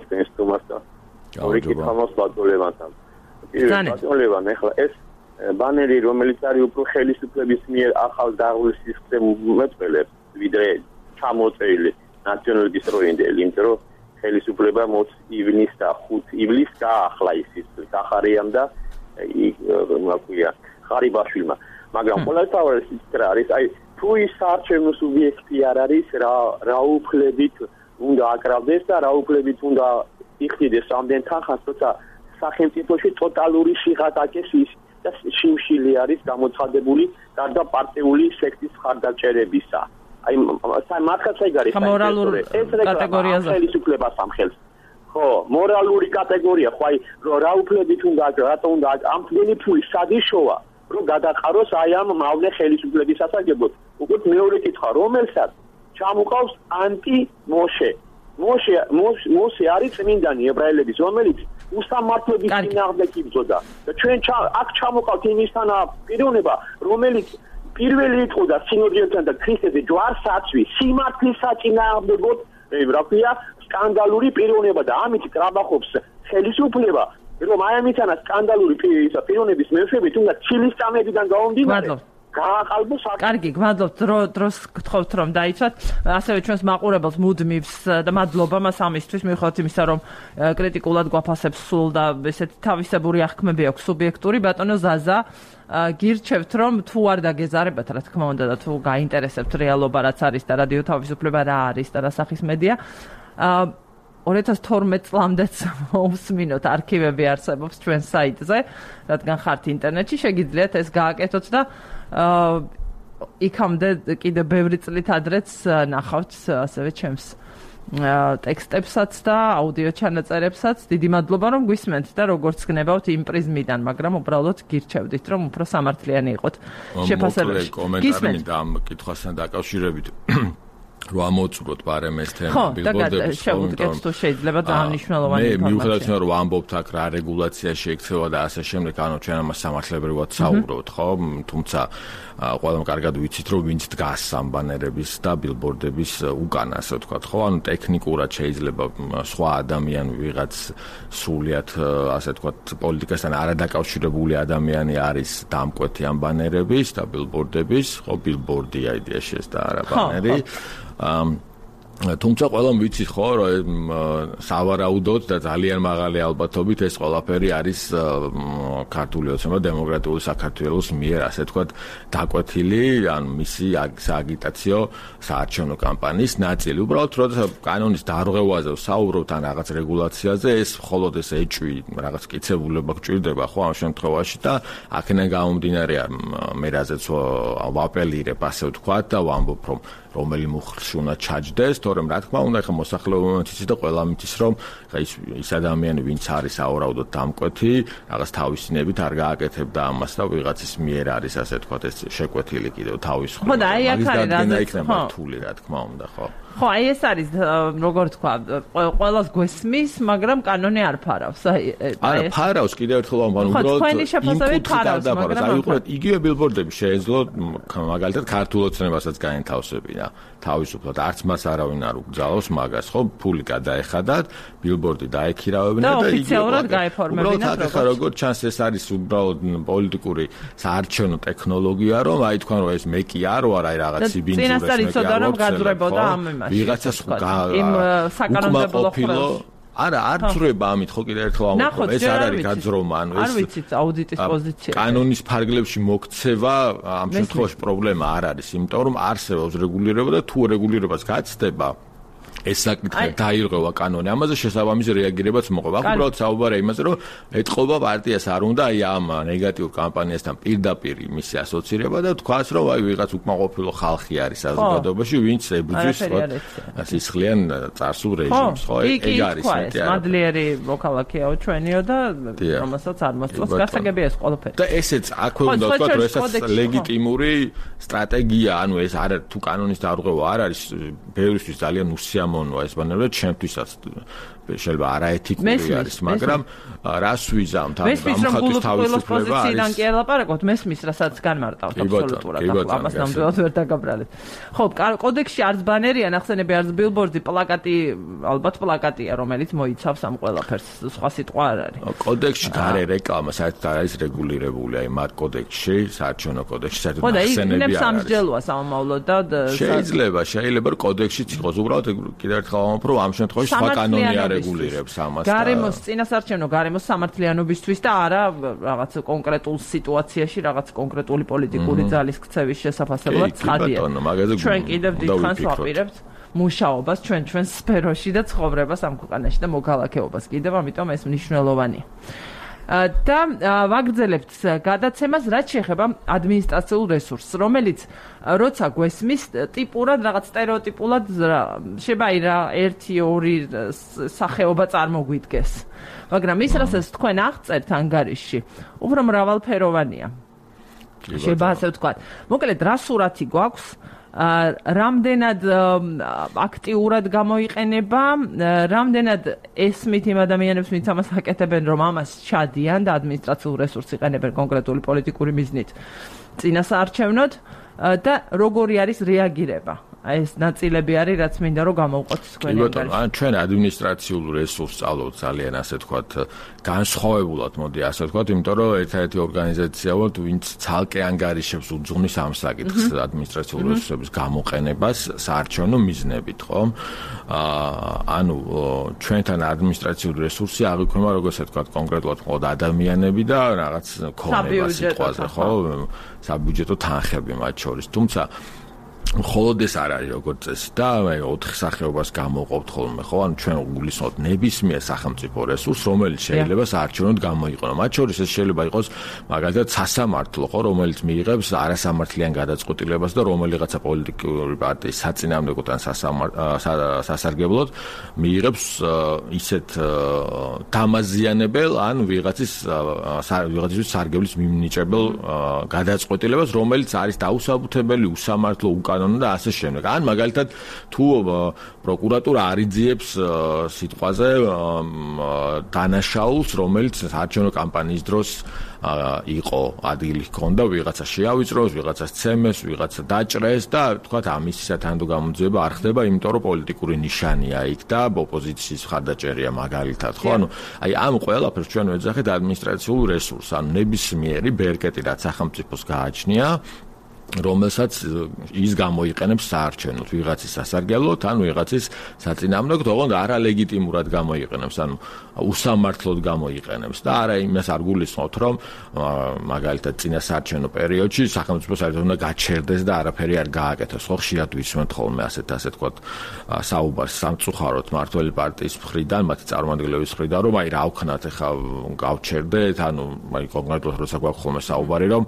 [SPEAKER 4] ორი კითხვა მოსვლათ ლევანთან. ლევან, ეხლა ეს ბანერი, რომელიც არის უფრო ხელისუფლების მიერ ახალ დაღულის სისტემურ მოწყობილებს, ვიდრე ჩამოწერილი ნაციონალისტური ინდელი, იმიტომ რომ ხელისუფლება მოც ივნის და ხუთ ივლისს გაახლა ის სახარიამ და იქ რა ქვია ხარიბაშვილმა მაგრამ ყოველთავად ის რა არის აი თუ ის საარჩევნო სუბიექტი არ არის რა რა უფლებით უნდა აკრავდეს და რა უფლებით უნდა იხდიდეს ამდენ თანხას თორსა სახელმწიფოში ტოტალური შიღატაკეს ის და შიმშილი არის გამოცხადებული გარდა პარტიული სექტის ხარდაჭერებისა აი მართლაც ეგ არის
[SPEAKER 2] მორალური კატეგორიაზე
[SPEAKER 4] ხელისუფლებას ამხელს ხო მორალური კატეგორია ხო აი რა უფლებით უნდა რატო უნდა ამ თვენი ფული სადიშოა რომ გადაყაროს აი ამ მავნე ხელისუფლების სასაგებოდ უკვე მეორე კითხვა რომელსაც ჩამოყავს ანტი მოშე მოშე მოშე არის წმინდანი ებრაელების რომელიც უსამართლობის წინააღმდეგ იბრძოდა და ჩვენ აქ ჩამოყავთ იმისთან პიროვნება რომელიც პირველი იყო და სინოდიელთან და ქრისტეს ჯვარსაცვი სიმართლის საწინააღმდეგოდ რა ქვია სკანდალური პიროვნება და ამით კრაბახობს ხელისუფლება რომ აი ამითანა სკანდალური პიროვნების მეშვეობით უნდა ცილის წამებიდან გავამდინარე გააყალბოს
[SPEAKER 2] კარგი გმადლობთ დროს გთხოვთ რომ დაიცვათ ასევე ჩვენს მაყურებელს მუდმივს და მადლობა მას ამისთვის მივხვდით იმისა რომ კრიტიკულად გვაფასებს სულ და ესეთი თავისებური აღქმები აქვს სუბიექტური ბატონო ზაზა გირჩევთ რომ თუ არ დაგეზარებათ რა თქმა უნდა და თუ გაინტერესებთ რეალობა რაც არის და რადიო თავისუფლება რა არის და რა სახის მედია ორი ათას თორმეტ წლამდეც მოусმინოთ არქივები არსებობს ჩვენ საიტზე რადგან ხართ ინტერნეტში შეგიძლიათ ეს გააკეთოთ და იქამდე კიდე ბევრი წლით ადრეც ნახავთ ასევე ჩემს ტექსტებსაც და აუდიო ჩანაწერებსაც დიდი მადლობა რომ გვისმენთ და როგორც გნებავთ იმ პრიზმიდან მაგრამ უბრალოდ გირჩევდით რომ უფრო სამართლიანი იყოთ შეფასებაში
[SPEAKER 1] კომენტარი და ამ კითხვასთან დაკავშირებით რომ ამოწუროთ ბარემ ეს თემა ბილბორდების
[SPEAKER 2] შეუდგეთ თუ შეიძლება დანიშნულოვანი
[SPEAKER 1] ინფორმაცია. მე მიუხედავად იმისა რომ ამბობთ აქ რა რეგულაცია შეექცევა და ასე შემდეგ, ანუ ჩვენ ამას სამართლებრივად საუბრობთ, ხო? თუმცა ყველამ კარგად ვიცით რომ ვინც დგას ამ ბანერების და ბილბორდების უკან, ასე ვთქვათ, ხო? ანუ ტექნიკურად შეიძლება სხვა ადამიანი ვიღაც სრულიად ასე ვთქვათ პოლიტიკასთან არადაკავშირებული ადამიანი არის დამკვეთი ამ ბანერების და ბილბორდების, ხო? ბილბორდია იდეაში ეს და არა ბანერი. თუმცა ყველამ ვიცით ხო რომ სავარაუდოდ და ძალიან მაღალი ალბათობით ეს ყველაფერი არის ქართული ოცნება დემოკრატიული საქართველოს მიერ ასე ვთქვათ დაკვეთილი ან მისი სააგიტაციო საარჩევნო კამპანიის ნაწილი. უბრალოდ როდესაც კანონის დარღვევაზე საუბრობთ ან რაღაც რეგულაციაზე ეს მხოლოდ ეს ეჭვი რაღაც კიცებულება გჭირდება ხო ამ შემთხვევაში და აქედან გამომდინარე მე რაზეც ვაპელირებ ასე ვთქვათ და ვამბობ რომ რომელი მუხლში უნდა ჩაჯდეს, თორემ რა თქმა უნდა, ხა მოსახლეობამ იცის და ყველა მიცის, რომ ხა ის ის ადამიანი, ვინც არის ავარაუდოდ დამკვეთი, რაღაც თავისინებით არ გააკეთებდა ამას და ვიღაცის მიერ არის ასე თქვათ ეს შეკვეთილი კიდევ თავის
[SPEAKER 2] ხო და აი აქ არის რაზეც
[SPEAKER 1] ხო რთული რა თქმა უნდა, ხო.
[SPEAKER 2] ხო, აი ეს არის როგორ თქვა, ყველას გვესმის, მაგრამ კანონი არ ფარავს. აი
[SPEAKER 1] არა, ფარავს კიდევ ერთხელ ვამბობ, უბრალოდ
[SPEAKER 2] თქვენი შეფასებით ფარავს, მაგრამ
[SPEAKER 1] აი უბრალოდ იგივე ბილბორდები შეეძლო მაგალითად ქართულ ოცნებასაც გაენთავსებინა. თავისუფლად არც მას არავინ არ უგზავნოს მაგას, ხო? ფული გადაეხადათ, ბილბორდი დაექირავებინა
[SPEAKER 2] და ოფიციალურად გაეფორმებინა.
[SPEAKER 1] უბრალოდ ახლა როგორც ჩანს ეს არის უბრალოდ პოლიტიკური საარჩევნო ტექნოლოგია, რომ აი თქვენ რომ ეს მე კი არ ვარ, აი რაღაც იბინძურეს მე კი არ ვარ.
[SPEAKER 2] წინასწარ იცოდა რომ გაძვრებოდა ამ იმაში.
[SPEAKER 1] ვიღაცას
[SPEAKER 2] იმ საკანონმდებლო
[SPEAKER 1] ხრევს. არა, არ ძრება ამით ხო კიდე ერთხელ ამბობ, ეს არ არის გაძრომა, ანუ ეს
[SPEAKER 2] არ ვიცით აუდიტის პოზიცია.
[SPEAKER 1] კანონის ფარგლებში მოქცევა ამ შემთხვევაში პრობლემა არ არის, იმიტომ რომ არსებობს რეგულირება და თუ რეგულირებას გაცდება ეს საკითხი დაირღვევა კანონი. ამაზე შესაბამისი რეაგირებაც მოყვება. აქ უბრალოდ საუბარია იმაზე, რომ ეთყობა პარტიას არ უნდა აი ამ ნეგატიურ კამპანიასთან პირდაპირ მისი ასოცირება და თქვას, რომ აი ვიღაც უკმაყოფილო ხალხი არის საზოგადოებაში, ვინც ებრძვის სისხლიან წარსულ რეჟიმს, ხო? ეგ არის მეტი არა.
[SPEAKER 2] მადლიერი მოქალაქეა ჩვენიო და რომელსაც არ მოსწონს გასაგებია ეს ყველაფერი.
[SPEAKER 1] და ესეც აქვე უნდა ვთქვათ, რომ ესაც ლეგიტიმური სტრატეგია, ანუ ეს არ თუ კანონის დარღვევა არ არის ბევრისთვის ძალიან უსიამო მონვა ეს ბანერები ჩემთვისაც შეიძლება არაეთიკური არის, მაგრამ რას ვიზამთ ამ გამხატვის თავისუფლება არის.
[SPEAKER 2] მესმის კი ელაპარაკოთ, მესმის რასაც განმარტავთ აბსოლუტურად, ახლა ამას ნამდვილად ვერ დაგაბრალეთ. ხო, კოდექსში არც ბანერია ნახსენები, არც ბილბორდი, პლაკატი, ალბათ პლაკატია, რომელიც მოიცავს ამ ყველაფერს, სხვა სიტყვა არ არის.
[SPEAKER 1] კოდექსში გარე რეკლამა საერთოდ არ არის რეგულირებული, აი მათ კოდექსში, საარჩევნო კოდექსში საერთოდ ნახსენები არ არის.
[SPEAKER 2] ხო, და იქნებ სამსჯელოა სამომავლოდ და
[SPEAKER 1] შეიძლება, შეიძლება რომ კოდექსშიც იყოს, უბრალოდ კიდევ ერთხელ ვამბობ, რომ ამ შემთხვევაში სხვა კანონი არეგულირებს ამას.
[SPEAKER 2] გარემოს წინასარჩევნო გარემოს სამართლიანობისთვის და არა რაღაც კონკრეტულ სიტუაციაში რაღაც კონკრეტული პოლიტიკური ძალის ქცევის შესაძლებლად ცხადია. ჩვენ კიდევ დიდხანს ვაპირებთ მუშაობას ჩვენ ჩვენ სფეროში და ცხოვრებას ამ ქვეყანაში და მოქალაქეობას კიდევ, ამიტომ ეს მნიშვნელოვანია. და ვაგრძელებთ გადაცემას, რაც შეეხება ადმინისტრაციულ რესურსს, რომელიც როცა გვესმის ტიპურად რაღაც სტერეოტიპულად შეიძლება რა ერთი ორი სახეობა წარმოგვიდგეს. მაგრამ ის რასაც თქვენ აღწერთ ანგარიშში, უფრო მრავალფეროვანია. შეიძლება ასე ვთქვათ. მოკლედ, რა სურათი გვაქვს? რამდენად აქტიურად გამოიყენება, რამდენად ესმით იმ ადამიანებს, ვინც ამას აკეთებენ, რომ ამას ჩადიან და ადმინისტრაციულ რესურსს იყენებენ კონკრეტული პოლიტიკური მიზნით წინასაარჩევნოდ და როგორი არის რეაგირება. ეს ნაწილები არის, რაც მინდა რომ გამოვყოთ თქვენი ანგარიში.
[SPEAKER 1] ან ჩვენ ადმინისტრაციულ რესურსს წავლობთ ძალიან, ასე ვთქვათ, განსხვავებულად, მოდი ასე ვთქვათ, იმიტომ რომ ერთ-ერთი ორგანიზაცია ვართ, ვინც ცალკე ანგარიშებს უძღვნის ამ საკითხს ადმინისტრაციულ რესურსების გამოყენებას საარჩევნო მიზნებით, ხო? ანუ ჩვენთან ადმინისტრაციული რესურსი აღიქვება, როგორც ვთქვათ, კონკრეტულად მხოლოდ ადამიანები და რაღაც ქონება სიტყვაზე, ხო? საბიუჯეტო თანხები მათ შორის. თუმცა მხოლოდ ეს არ არის როგორც წესი და ოთხ სახეობას გამოვყოფთ ხოლმე, ხო? ანუ ჩვენ გულისხმობთ ნებისმიერ სახელმწიფო რესურსს, რომელიც შეიძლება საარჩევნოდ გამოიყენო. მათ შორის ეს შეიძლება იყოს მაგალითად სასამართლო, ხო, რომელიც მიიღებს არასამართლიან გადაწყვეტილებას და რომელიღაცა პოლიტიკური პარტიის საწინააღმდეგოდ ან სასარგებლოდ მიიღებს ისეთ დამაზიანებელ ან ვიღაცის ვიღაცის სარგებლის მიმნიჭებელ გადაწყვეტილებას, რომელიც არის დაუსაბუთებელი, უსამართლო, უკანონო და ასე შემდეგ. ან მაგალითად თუ პროკურატურა არიძიებს სიტყვაზე დანაშაულს, რომელიც საარჩევნო კამპანიის დროს იყო ადგილი ჰქონდა, ვიღაცა შეავიწროს, ვიღაცას ცემეს, ვიღაცა დაჭრეს და თქვათ ამის სათანდო გამოძიება არ ხდება, იმიტომ რომ პოლიტიკური ნიშანია იქ და ოპოზიციის მხარდაჭერია მაგალითად, ხო? ანუ აი ამ ყველაფერს ჩვენ ვეძახით ადმინისტრაციულ რესურსს, ანუ ნებისმიერი ბერკეტი, რაც სახელმწიფოს გააჩნია, რომელსაც ის გამოიყენებს საარჩევნოდ, ვიღაცის სასარგებლოდ, ან ვიღაცის საწინააღმდეგოდ, ოღონდ არალეგიტიმურად გამოიყენებს, ანუ უსამართლოდ გამოიყენებს და არა იმას არ გულისხმობთ, რომ მაგალითად წინასაარჩევნო პერიოდში სახელმწიფო საერთოდ უნდა გაჩერდეს და არაფერი არ გააკეთოს. ხო, ხშირად ვისმენთ ხოლმე ასეთ ასე თქვათ საუბარს სამწუხაროდ მმართველი პარტიის მხრიდან, მათი წარმომადგენლების მხრიდან, რომ აი რა ვქნათ, ეხლა გავჩერდეთ, ანუ აი კონკრეტულად როცა გვაქვს ხოლმე საუბარი, რომ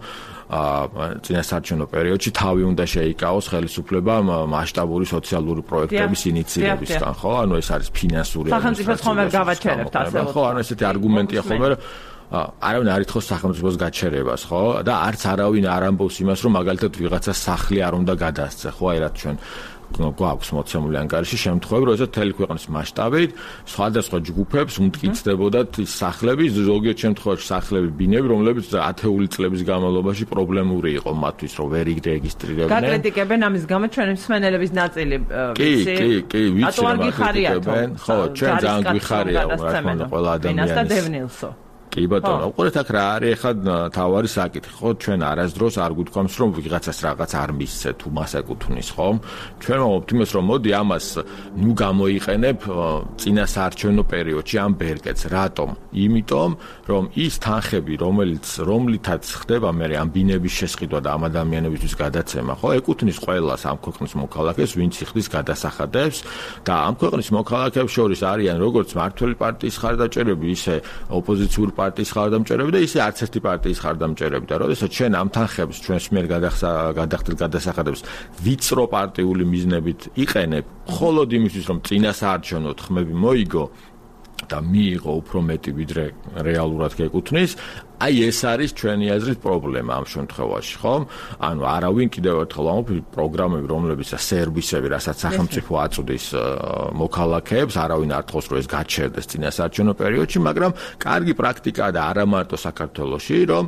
[SPEAKER 1] წინასაარჩევნო პერიოდში თავი უნდა შეიკავოს ხელისუფლება მასშტაბური სოციალური პროექტების ინიციირებისგან, ხო? ანუ ეს არის ფინანსური
[SPEAKER 2] სახელმწიფოს ხომ ვერ გავაჩერებთ ასე.
[SPEAKER 1] ხო, ანუ ესეთი არგუმენტია ხოლმე, რომ არავინ არ ითხოვს სახელმწიფოს გაჩერებას, ხო? და არც არავინ არ ამბობს იმას, რომ მაგალითად ვიღაცა სახლი არ უნდა გადასცე, ხო? აი რაც ჩვენ გვაქვს მოცემული ანგარიში შემთხვევები, როდესაც მთელი ქვეყნის მასშტაბით სხვადასხვა ჯგუფებს უმტკიცდებოდათ ის სახლები, ზოგიერთ შემთხვევაში სახლები, ბინები, რომლებიც ათეული წლების განმავლობაში პრობლემური იყო მათთვის, რომ ვერ ირეგისტრირებდნენ.
[SPEAKER 2] გაკრიტიკებენ ამის გამო ჩვენი მსმენელების ნაწილი,
[SPEAKER 1] ვიცი? კი, კი, კი, ვიცი რა გაკრიტიკებენ. ხო, ჩვენ ძალიან გვიხარია, რა თქმა უნდა, ყველა ადამიანის. კი ბატონო, უყურეთ აქ რა არის ახლა თავარი საკითხი, ხო? ჩვენ არასდროს არ გუთქვამს, რომ ვიღაცას რაღაც არ მისცე თუ მას ეკუთვნის, ხო? ჩვენ ვამბობთ იმას, რომ მოდი ამას ნუ გამოიყენებ წინასაარჩევნო პერიოდში ამ ბერკეტს. რატომ? იმიტომ, რომ ის თანხები, რომელიც რომლითაც ხდება მე ამ ბინების შესყიდვა და ამ ადამიანებისთვის გადაცემა, ხო? ეკუთვნის ყველას ამ ქვეყნის მოქალაქეს, ვინც იხდის გადასახადებს და ამ ქვეყნის მოქალაქეებს შორის არიან როგორც მმართველი პარტიის ხარდაჭერები, ისე ოპოზიციური პარტიის ხარდამჭერები და ისე არც ერთი პარტიის ხარდამჭერები და როდესაც ჩვენ ამ თანხებს ჩვენს მიერ გადახდით გადასახადებს ვიწრო პარტიული მიზნებით იყენებ, მხოლოდ იმისთვის, რომ წინასაარჩევნო ხმები მოიგო და მიიღო უფრო მეტი ვიდრე რეალურად გეკუთვნის, აი ეს არის ჩვენი აზრით პრობლემა ამ შემთხვევაში, ხო? ანუ არავინ კიდევ ერთხელ ვამბობ, პროგრამები, რომლებიც სერვისები, რასაც სახელმწიფო აწვდის მოქალაქეებს, არავინ არ თხოვს, რომ ეს გაჩერდეს წინასაარჩევნო პერიოდში, მაგრამ კარგი პრაქტიკაა და არა მარტო საქართველოში, რომ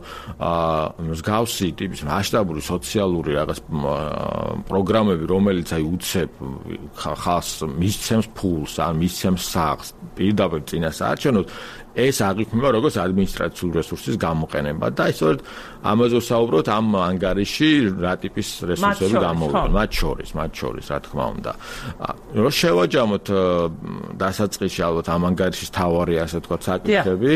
[SPEAKER 1] მსგავსი ტიპის მასშტაბური სოციალური რაღაც პროგრამები, რომელიც აი უცებ ხალხს მისცემს ფულს, ან მისცემს სახლს, პირდაპირ მოუწყვეტ წინასაარჩევნოდ, ეს აღიქმება როგორც ადმინისტრაციული რესურსის გამოყენება და ისევ ამაზე ვსაუბრობთ ამ ანგარიში რა ტიპის რესურსები გამოვიდა მათ შორის, მათ შორის რა თქმა უნდა. რო შევაჯამოთ დასაწყისში ალბათ ამ ანგარიშის თავარი ასე თქვა საკითხები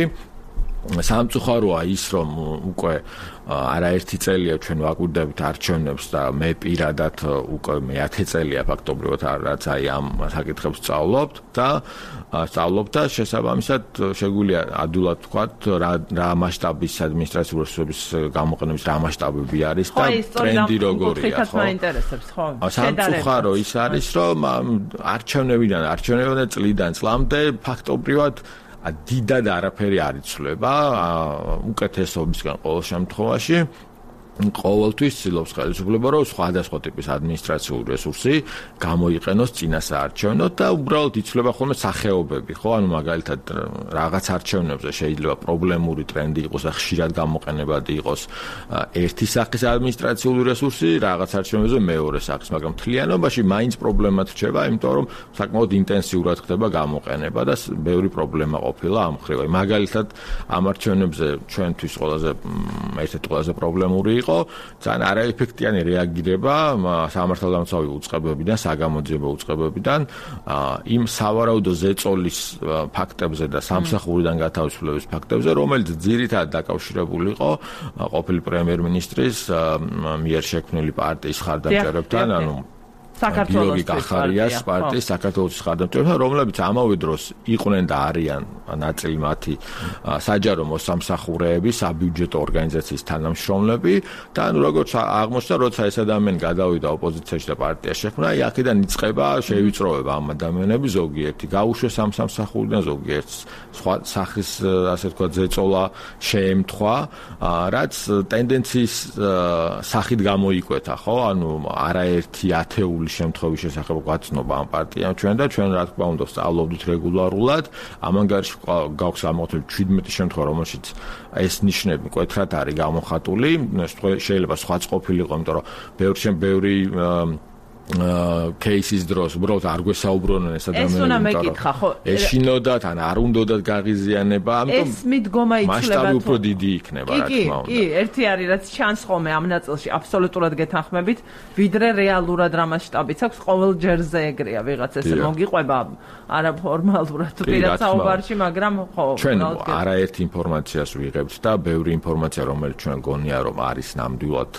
[SPEAKER 1] სამწუხაროა ის რომ უკვე არაერთი წელია ჩვენ ვაკვირდებით არჩევნებს და მე პირადად უკვე მეათე წელია ფაქტობრივად რაც აი ამ საკითხებს ვსწავლობთ და ვსწავლობ და შესაბამისად შეგვიძლია ადვილად ვთქვათ რა რა მასშტაბის ადმინისტრაციული რესურსების გამოყენების რა მასშტაბები არის და ტრენდი როგორია ხო? სამწუხარო ის არის რომ არჩევნებიდან არჩევნებიდან წლიდან წლამდე ფაქტობრივად დიდად არაფერი არ იცვლება უკეთესობისგან ყოველ შემთხვევაში ყოველთვის ცდილობს ხელისუფლება რომ სხვადასხვა ტიპის ადმინისტრაციული რესურსი გამოიყენოს წინასაარჩევნოდ და უბრალოდ იცვლება ხოლმე სახეობები ხო ანუ მაგალითად რაღაც არჩევნებზე შეიძლება პრობლემური ტრენდი იყოს და ხშირად გამოყენებადი იყოს ერთი სახის ადმინისტრაციული რესურსი რაღაც არჩევნებზე მეორე სახის მაგრამ მთლიანობაში მაინც პრობლემად რჩება იმიტომ რომ საკმაოდ ინტენსიურად ხდება გამოყენება და ბევრი პრობლემა ყოფილა ამ მხრივ მაგალითად ამ არჩევნებზე ჩვენთვის ყველაზე ერთ-ერთი ყველაზე პრობლემური იყო ძალიან არაეფექტიანი რეაგირება სამართალდამცავი უწყებებიდან, საგამოძიებო უწყებებიდან იმ სავარაუდო ზეწოლის ფაქტებზე და სამსახურიდან გათავისუფლების ფაქტებზე, რომელიც ძირითადად დაკავშირებული იყო ყოფილი პრემიერ-მინისტრის მიერ შექმნილი პარტიის ხარდამჭერებთან, ანუ საქართველოს კახარიას პარტიის საქართველოს ხარდამჭერებთან, რომლებიც ამავე დროს იყვნენ და არიან ნაწილი მათი საჯარო მოსამსახურეები, საბიუჯეტო ორგანიზაციის თანამშრომლები და ანუ როგორც აღმოჩნდა, როცა ეს ადამიანი გადავიდა ოპოზიციაში და პარტია შექმნა, აი აქედან იწყება შევიწროება ამ ადამიანები ზოგიერთი გაუშვეს ამ სამსახურიდან ზოგიერთს სხვა სახის ასე ვთქვათ ზეწოლა შეემთხვა, რაც ტენდენციის სახით გამოიკვეთა, ხო? ანუ არაერთი ათეული შემთხვევის შესახებ გვაცნობა ამ პარტიამ ჩვენ და ჩვენ რა თქმა უნდა სწავლობდით რეგულარულად ამ ანგარიში გაქვს ამოღწეული შვიდმეტი შემთხვევა რომელშიც ეს ნიშნები მკვეთრად არის გამოხატული შეიძლება სხვაც ყოფილიყო იმიტომ რომ ბევრი ბევრი кейსის დროს უბრალოდ არ გვესაუბრონ ეს ადამიანები.
[SPEAKER 2] ეს უნდა მეკითხა, ხო?
[SPEAKER 1] ეშინოდათ ან არ უნდათ გაღიზიანება, ამიტომ
[SPEAKER 2] ეს მიდგომა იცვლება.
[SPEAKER 1] მასშტაბი უფრო დიდი იქნება, რა თქმა უნდა.
[SPEAKER 2] კი, კი, ერთი არის რაც ჩანს ხოლმე ამ ნაწილში აბსოლუტურად გეთანხმებით, ვიდრე რეალურად რა მასშტაბიც აქვს, ყოველ ჯერზე ეგრეა, ვიღაც ესე მოგიყვება არაფორმალურად პირად საუბარში, მაგრამ ხო,
[SPEAKER 1] ჩვენ არაერთ ინფორმაციას ვიღებთ და ბევრი ინფორმაცია რომელიც ჩვენ გონია რომ არის ნამდვილად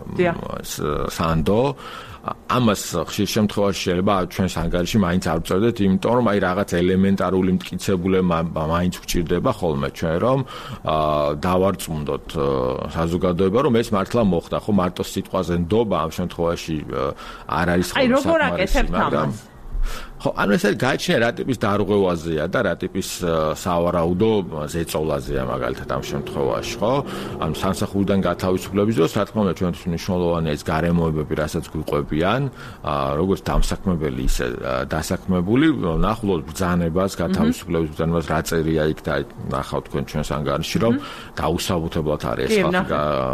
[SPEAKER 1] სანდო ამას ხშირ შემთხვევაში შეიძლება ჩვენს ანგარიში მაინც არ ვწერდეთ, იმიტომ რომ აი რაღაც ელემენტარული მტკიცებულება მაინც გვჭირდება ხოლმე ჩვენ რომ დავარწმუნდოთ საზოგადოება რომ ეს მართლა მოხდა, ხო მარტო სიტყვაზე ნდობა ამ შემთხვევაში არ არის
[SPEAKER 2] ხოლმე. აი როგორ აკეთებთ ამას?
[SPEAKER 1] ხო, ანუ ეს გააჩნია რა ტიპის დარღვევაზეა და რა ტიპის სავარაუდო ზეწოლაზეა მაგალითად ამ შემთხვევაში, ხო? ანუ სამსახურიდან გათავისუფლების დროს, რა თქმა უნდა, ჩვენთვის მნიშვნელოვანია ეს გარემოებები, რასაც გვიყვებიან, როგორც დამსაქმებელი, ისე დასაქმებული, ნახულობთ ბრძანებას, გათავისუფლების ბრძანებას, რა წერია იქ და ნახავთ თქვენ ჩვენს ანგარიში, რომ დაუსაბუთებლად არის ეს ხალხი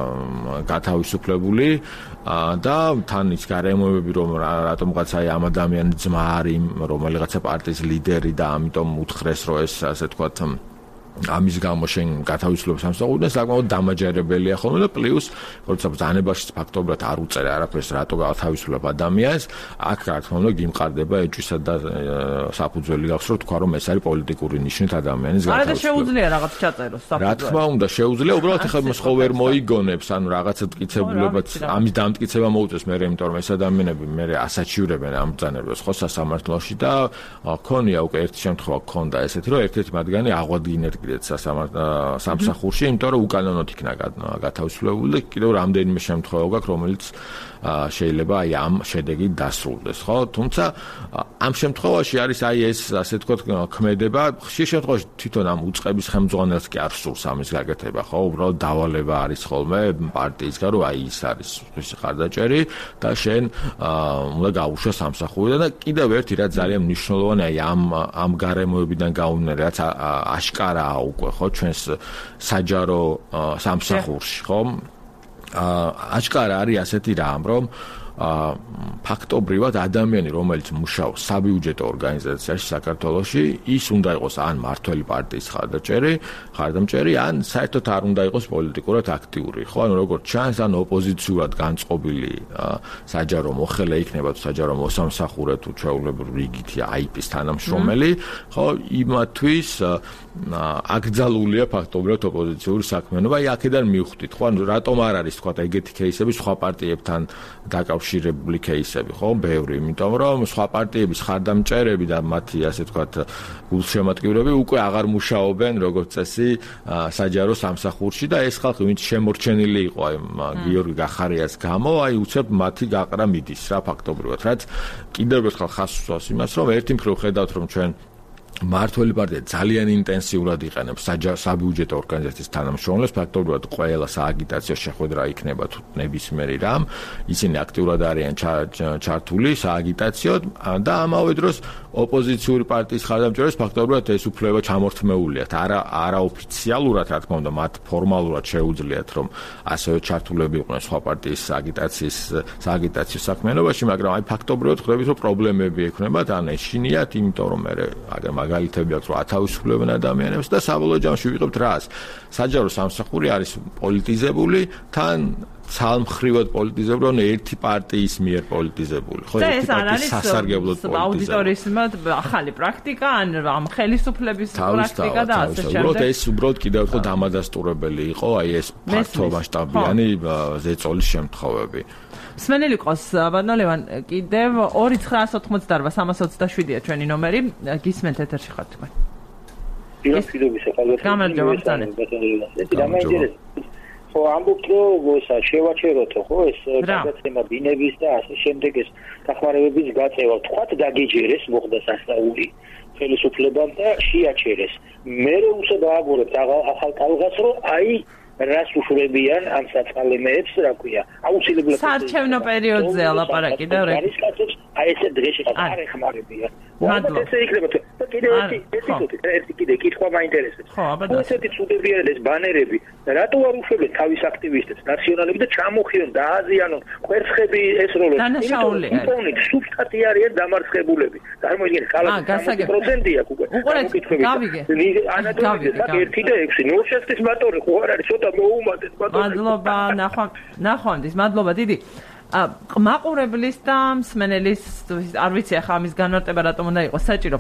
[SPEAKER 1] გათავისუფლებული და თან ის გარემოებები, რომ რატომღაც აი ამ ადამიანის ძმა არის რომელიღაცა პარტიის ლიდერი და ამიტომ უთხრეს რომ ეს ასე თქვათ ამის გამო შენ გათავისუფლების სამსახურიდან საკმაოდ დამაჯერებელია ხოლმე და პლუს როცა ბრძანებაში ფაქტობრივად არ უწერე არაფერს რატო გათავისუფლებ ადამიანს აქ რა თქმა უნდა გიმყარდება ეჭვისა და საფუძველი გახსოვს რომ თქვა რომ ეს არის პოლიტიკური ნიშნით ადამიანის
[SPEAKER 2] გათავისუფლება. არა და შეუძლია რაღაც ჩაწეროს საფუძველი.
[SPEAKER 1] რა თქმა უნდა შეუძლია უბრალოდ ახლა მოსხო ვერ მოიგონებს ანუ რაღაცა მტკიცებულებაც ამის დამტკიცება მოუწევს მე იმიტომ რომ ეს ადამიანები მე ასაჩივრებენ ამ ბრძანებას ხო სასამართლოში და ქონია უკვე ერთი შემთხვევა ქონდა ესეთი რომ ერთ-ერთი მათგანი აღვადგინეთ სამსახურში, იმიტომ რომ უკანონოდ იქნა გათავისუფლებული და კიდევ რამდენიმე შემთხვევა გაქვს, რომელიც შეიძლება აი ამ შედეგით დასრულდეს, ხო? თუმცა ამ შემთხვევაში არის აი ეს, ასე ვთქვათ, ქმედება, ხშირ შემთხვევაში თვითონ ამ უწყების ხელმძღვანელს კი არ სურს ამის გაკეთება, ხო? უბრალოდ დავალება არის ხოლმე პარტიისგან, რომ აი ის არის ხისი ხარდაჭერი და შენ უნდა გაუშვას სამსახურიდან და კიდევ ერთი რაც ძალიან მნიშვნელოვანია, აი ამ ამ გარემოებიდან გაუნერე, რაც აშკარაა უკვე, ხო, ჩვენს საჯარო სამსახურში, ხო? აშკარა არის ასეთი რამ, რომ ფაქტობრივად ადამიანი, რომელიც მუშაობს საბიუჯეტო ორგანიზაციაში საქართველოში, ის უნდა იყოს ან მართველი პარტიის ხარდამჭერი, ხარდამჭერი, ან საერთოდ არ უნდა იყოს პოლიტიკურად აქტიური. ხო, ანუ როგორც ჩანს, ან ოპოზიციურად განწყობილი საჯარო მოხელე იქნება თუ საჯარო მოსამსახურე თუ ჩვეულებრივ რიგითი აიპის თანამშრომელი, ხო, იმათვის აკრძალულია ფაქტობრივად ოპოზიციური საქმიანობა. აი აქედან მივხვდით, ხო, ანუ რატომ არ არის თქვა ეგეთი кейსები სხვა პარტიებთან დაკავშირებული кейსები, ხო, ბევრი, იმიტომ რომ სხვა პარტიების ხარდამჭერები და მათი ასე ვთქვათ გულშემატკივრები უკვე აღარ მუშაობენ როგორც წესი საჯარო სამსახურში და ეს ხალხი ვინც შემორჩენილი იყო აი გიორგი გახარიას გამო, აი უცებ მათი გაყრა მიდის რა ფაქტობრივად, რაც კიდევ ერთხელ ხაზს უსვამს იმას, რომ ერთი მხრივ ხედავთ რომ ჩვენ მართველი პარტია ძალიან ინტენსიურად იყენებს საბიუჯეტო ორგანიზაციის თანამშრომლებს, ფაქტობრივად ყველა სააგიტაციო შეხვედრა იქნება თუ ნებისმიერი რამ, ისინი აქტიურად არიან ჩართული სააგიტაციოდ და ამავე დროს ოპოზიციური პარტიის ხარდამჭერებს ფაქტობრივად ეს უფლება ჩამორთმეულიათ. არა არაოფიციალურად, რა თქმა უნდა, მათ ფორმალურად შეუძლიათ, რომ ასევე ჩართულები იყვნენ სხვა პარტიის სააგიტაციის სააგიტაციო საქმიანობაში, მაგრამ აი ფაქტობრივად ხვდებით, რომ პრობლემები ექნებათ, ან ეშინიათ, იმიტომ რომ მე აგერ მაგალითები აქვს, რომ ათავისუფლებენ ადამიანებს და საბოლოო ჯამში ვიღებთ რას? საჯარო სამსახური არის პოლიტიზებული, თან ცალმხრივად პოლიტიზებული, ერთი პარტიის მიერ პოლიტიზებული. ხო, ერთი პარტიის სასარგებლოდ პოლიტიზებული.
[SPEAKER 2] აუდიტორიის ახალი პრაქტიკა, ან ამ ხელისუფლების პრაქტიკა და ასე შემდეგ.
[SPEAKER 1] უბრალოდ ეს უბრალოდ კიდევ ერთხელ დამადასტურებელი იყო, აი ეს ფართო მასშტაბიანი ზეწოლის შემთხვევები.
[SPEAKER 2] მსმენელი ყავს ბატონო ლევან, კიდევ ორი ცხრაას ოცდაოთხმოცდაარბა სამას ოცდაშვიდია ჩვენი ნომერი, გისმენთ ეთერში ხართ თქვენ.
[SPEAKER 5] პირდაპირობის ახალგაზრდა.
[SPEAKER 2] გამარჯობა ბატონო.
[SPEAKER 5] გამარჯობა. ხო, ამბობთ რომ შევაჩეროთ, ხო, ეს გადაცემა ბინების და ასე შემდეგ ეს დახმარებების გაწევა. თქვათ დაგეჯერეს, მოხდა სასწაული ხელისუფლებამ და შეაჩერეს. მე უცებ დააგორებთ ახალ კალღას, რომ აი რას უშვებიან ამ საწყალემეებს, რა ქვია, აუცილებლად
[SPEAKER 2] საარჩევნო პერიოდზე ალაპარაკი და რა
[SPEAKER 5] არის კაცებს, აი ესე დღეში არ ეხმარებიან. მადლობა. ესე იქნება და კიდევ ერთი ერთი ერთი კიდე კითხვა მაინტერესებს.
[SPEAKER 2] ხო, აბა
[SPEAKER 5] ესეთი ცუდებიან ეს ბანერები, რატო არ უშვებენ თავის აქტივისტებს, ნაციონალები და ჩამოხიონ, დააზიანონ, კვერცხები ესროლონ.
[SPEAKER 2] დანაშაულია.
[SPEAKER 5] სუბსტატი არიან დამარცხებულები. წარმოიდგინეთ, ხალხი სამოცი პროცენტი აქვს უკვე.
[SPEAKER 2] უკითხებით. გავიგე.
[SPEAKER 5] ანატოლი ერთი და ექვსი. ნუ შეშეთის მატორი ხო არ არის, ცოტა მოუმატეთ ბატონო.
[SPEAKER 2] მადლობა, ნახვა ნახვამდის, მადლობა დიდი. მაყურებლის და მსმენელის არ ვიცი ახლა ამის განმარტება რატომ უნდა იყოს საჭირო.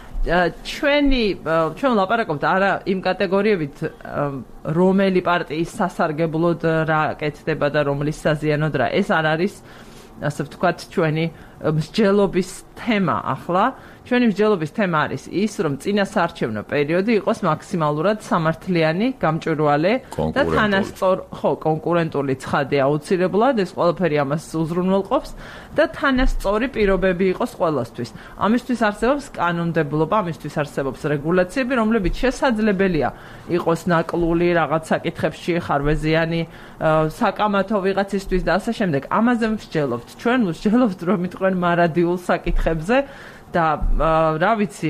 [SPEAKER 2] ჩვენი ჩვენ ვლაპარაკობთ არა იმ კატეგორიებით, რომელი პარტიის სასარგებლოდ რა კეთდება და რომლის საზიანოდ რა. ეს არ არის, ასე ვთქვათ, ჩვენი მსჯელობის თემა ახლა. ჩვენი მსჯელობის თემა არის ის, რომ წინა საარჩევნო პერიოდი იყოს მაქსიმალურად სამართლიანი, გამჭვირვალე და თანასწორ, ხო, კონკურენტული ცხადი აუცილებლად, ეს ყველაფერი ამას უზრუნველყოფს და თანასწორი პირობები იყოს ყველასთვის. ამისთვის არსებობს კანონმდებლობა, ამისთვის არსებობს რეგულაციები, რომლებიც შესაძლებელია იყოს ნაკლული რაღაც საკითხებში, ხარვეზიანი, საკამათო ვიღაცისთვის და ასე შემდეგ. ამაზე მსჯელობთ. ჩვენ ვსჯელობთ, რომ იტყვენ მარადიულ საკითხებზე და რა ვიცი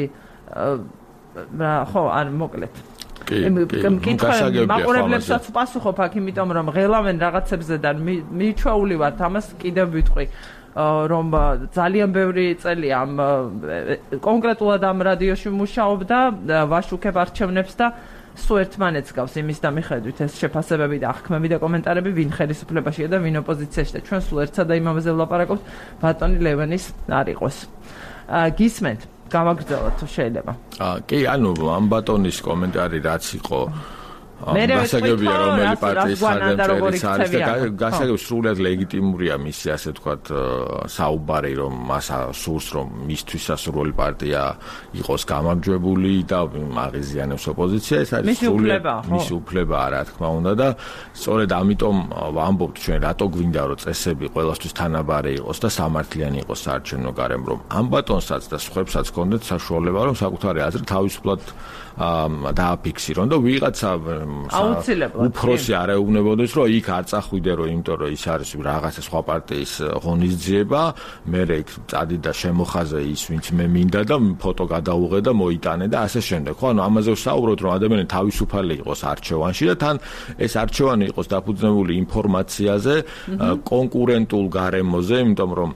[SPEAKER 2] ხო არ მოკლედ მაყურებლებსაც პასუხობ აქ, იმიტომ რომ ღელავენ რაღაცებზე და მიჩვეული ვართ ამას კიდევ ვიტყვი რომ ძალიან ბევრი წელია ამ კონკრეტულად ამ რადიოში მუშაობდა, ვაშუქებ არჩევნებს და სულ ერთმანეთს გავს იმის და მიხედვით ეს შეფასებები და აღქმები და კომენტარები ვინ ხელისუფლებაშია და ვინ ოპოზიციაში და ჩვენ სულ ერთსა და იმავეზე ვლაპარაკობთ ბატონი ლევანის არ იყოს. გისმენთ, გამაგრძელოთ თუ შეიძლება.
[SPEAKER 1] კი, ანუ ამ ბატონის კომენტარი რაც იყო გასაგებია რომელი პარტიის ხარდამჭერის არის და გასაგები სრულად ლეგიტიმურია მისი ასე ვთქვათ საუბარი, რომ მას სურს რომ მისთვის სასურველი პარტია იყოს გამარჯვებული და აღიზიანებს ოპოზიცია, ეს არის სრულად მისი უფლებაა, რა თქმა უნდა და სწორედ ამიტომ ვამბობთ ჩვენ რატო გვინდა რომ წესები ყველასთვის თანაბარი იყოს და სამართლიანი იყოს საარჩევნო გარემო, რომ ამ ბატონსაც და სხვებსაც ჰქონდეთ საშუალება რომ საკუთარი აზრი თავისუფლად დააფიქსირონ და ვიღაცა უფროსი არ ეუბნებოდეს, რომ იქ არ წახვიდე, რომ იმიტომ რომ ის არის რაღაცა სხვა პარტიის ღონისძიება, მე იქ წადიდა შემოხაზე ის, ვინც მე მინდა და ფოტო გადაუღე და მოიტანე და ასე შემდეგ. ხო, ანუ ამაზე ვსაუბრობთ, რომ ადამიანი თავისუფალი იყოს არჩევანში და თან ეს არჩევანი იყოს დაფუძნებული ინფორმაციაზე, კონკურენტულ გარემოზე, იმიტომ რომ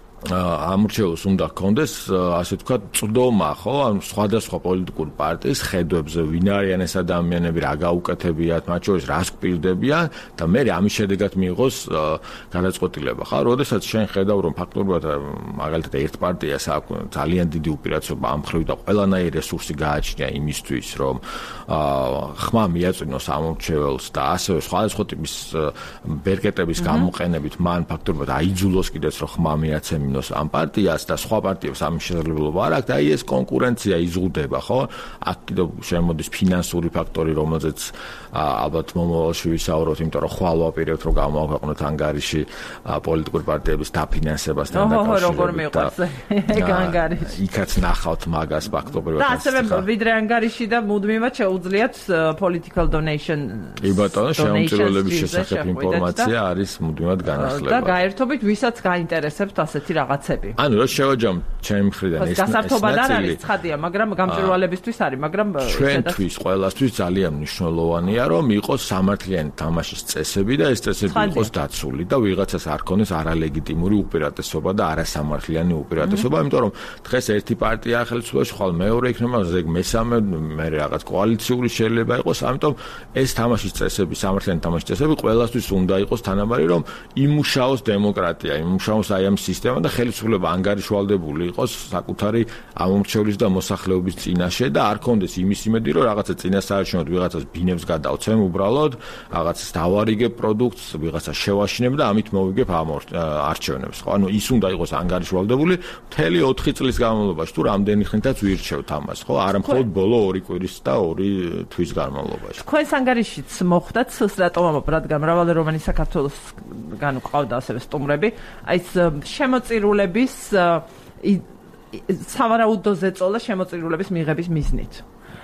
[SPEAKER 1] ამრჩევლს უნდა გქონდეს ასე ვთქვათ წვდომა, ხო, ანუ სხვადასხვა პოლიტიკური პარტიის ხედვებზე, ვინ არიან ეს ადამიანები, რა გაუკეთებიათ, მათ შორის რას გვპირდებიან და მე ამის შედეგად მიიღოს გადაწყვეტილება, ხო? როდესაც შენ ხედავ, რომ ფაქტობრივად მაგალითად ერთ პარტიას აქვს ძალიან დიდი უპირატესობა ამ მხრივ და ყველანაირი რესურსი გააჩნია იმისთვის, რომ ხმა მიაწვინოს ამრჩევლს და ასევე სხვადასხვა ტიპის ბერკეტების გამოყენებით მან ფაქტობრივად აიძულოს კიდეც რომ ხმა მიაცემ ამ პარტიას და სხვა პარტიებს ამის შესაძლებლობა არ აქვს და აი ეს კონკურენცია იზღუდება, ხო? აქ კიდევ შემოდის ფინანსური ფაქტორი, რომელზეც ალბათ მომავალში ვისაუბროთ, იმიტომ რომ ხვალ ვაპირებთ, რომ გამოვაქვეყნოთ ანგარიში პოლიტიკური პარტიების დაფინანსებასთან
[SPEAKER 2] დაკავშირებით. ოჰო, როგორ მიყვარს ეგ ანგარიში.
[SPEAKER 1] იქაც ნახავთ მაგას ფაქტობრივად.
[SPEAKER 2] და ასევე ვიდრე ანგარიში და მუდმივად შეუძლიათ political donation.
[SPEAKER 1] კი ბატონო, შემომწირულების შესახებ ინფორმაცია არის მუდმივად განახლება.
[SPEAKER 2] და გაერთობით ვისაც გაინტერესებთ ასეთი რაღაცები.
[SPEAKER 1] ანუ რა შევაჯამ ჩემი მხრიდან ეს
[SPEAKER 2] გასართობად არ არის ცხადია, მაგრამ გამჭვირვალებისთვის არის, მაგრამ
[SPEAKER 1] ჩვენთვის ყველასთვის ძალიან მნიშვნელოვანია, რომ იყოს სამართლიანი თამაშის წესები და ეს წესები იყოს დაცული და ვიღაცას არ ქონდეს არალეგიტიმური უპირატესობა და არასამართლიანი უპირატესობა, იმიტომ რომ დღეს ერთი პარტია ხელისუფლებაში, ხვალ მეორე იქნება, ზეგ მესამე, მე რაღაც კოალიციური შეიძლება იყოს, ამიტომ ეს თამაშის წესები, სამართლიანი თამაშის წესები ყველასთვის უნდა იყოს თანაბარი, რომ იმუშაოს დემოკრატია, იმუშაოს აი ამ სისტემა და ხელისუფლება ანგარიშვალდებული იყოს საკუთარი ამომრჩევლის და მოსახლეობის წინაშე და არ კონდეს იმის იმედი, რომ რაღაცა წინასაარჩევნოდ ვიღაცას ბინებს გადავცემ უბრალოდ, რაღაცას დავარიგებ პროდუქტს, ვიღაცას შევაშინებ და ამით მოვიგებ ამ არჩევნებს. ხო, ანუ ის უნდა იყოს ანგარიშვალდებული მთელი ოთხი წლის განმავლობაში, თუ რამდენი ხნითაც ვირჩევთ ამას, ხო? არა მხოლოდ ბოლო ორი კვირის და ორი თვის განმავლობაში.
[SPEAKER 2] თქვენს ანგარიშიც მოხდათ რატომ ამბობ, რადგან მრავალეროვანი საქართველოსგან ყავდა ასევე სტუმრები, აი ეს შემოწირულების სავარაუდო ზეწოლა შემოწირულების მიღების მიზნით.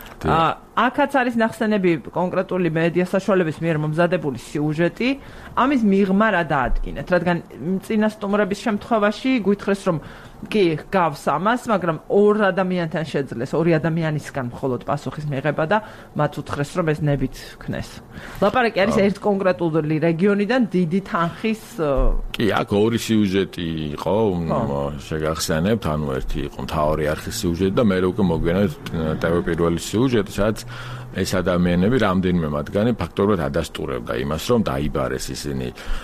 [SPEAKER 2] აქაც არის ნახსენები კონკრეტული მედია საშუალების მიერ მომზადებული სიუჟეტი, ამის მიღმა რა დაადგინეთ, რადგან წინა სტუმრების შემთხვევაში გვითხრეს, რომ კი გავს ამას, მაგრამ ორ ადამიანთან შეძლეს, ორი ადამიანისგან მხოლოდ პასუხის მიღება და მათ უთხრეს, რომ ეს ნებით ქნეს. ლაპარაკი არის ერთ კონკრეტული რეგიონიდან დიდი თანხის.
[SPEAKER 1] კი, აქ ორი სიუჟეტი იყო, შეგახსენებთ, ანუ ერთი იყო მთავარი არხის სიუჟეტი და მეორე უკვე მოგვიანებით ტევ პირველი სიუჟეტი, სადაც ეს ადამიანები რამდენიმე მათგანი ფაქტობრივად ადასტურებდა იმას, რომ დაიბარეს ისინი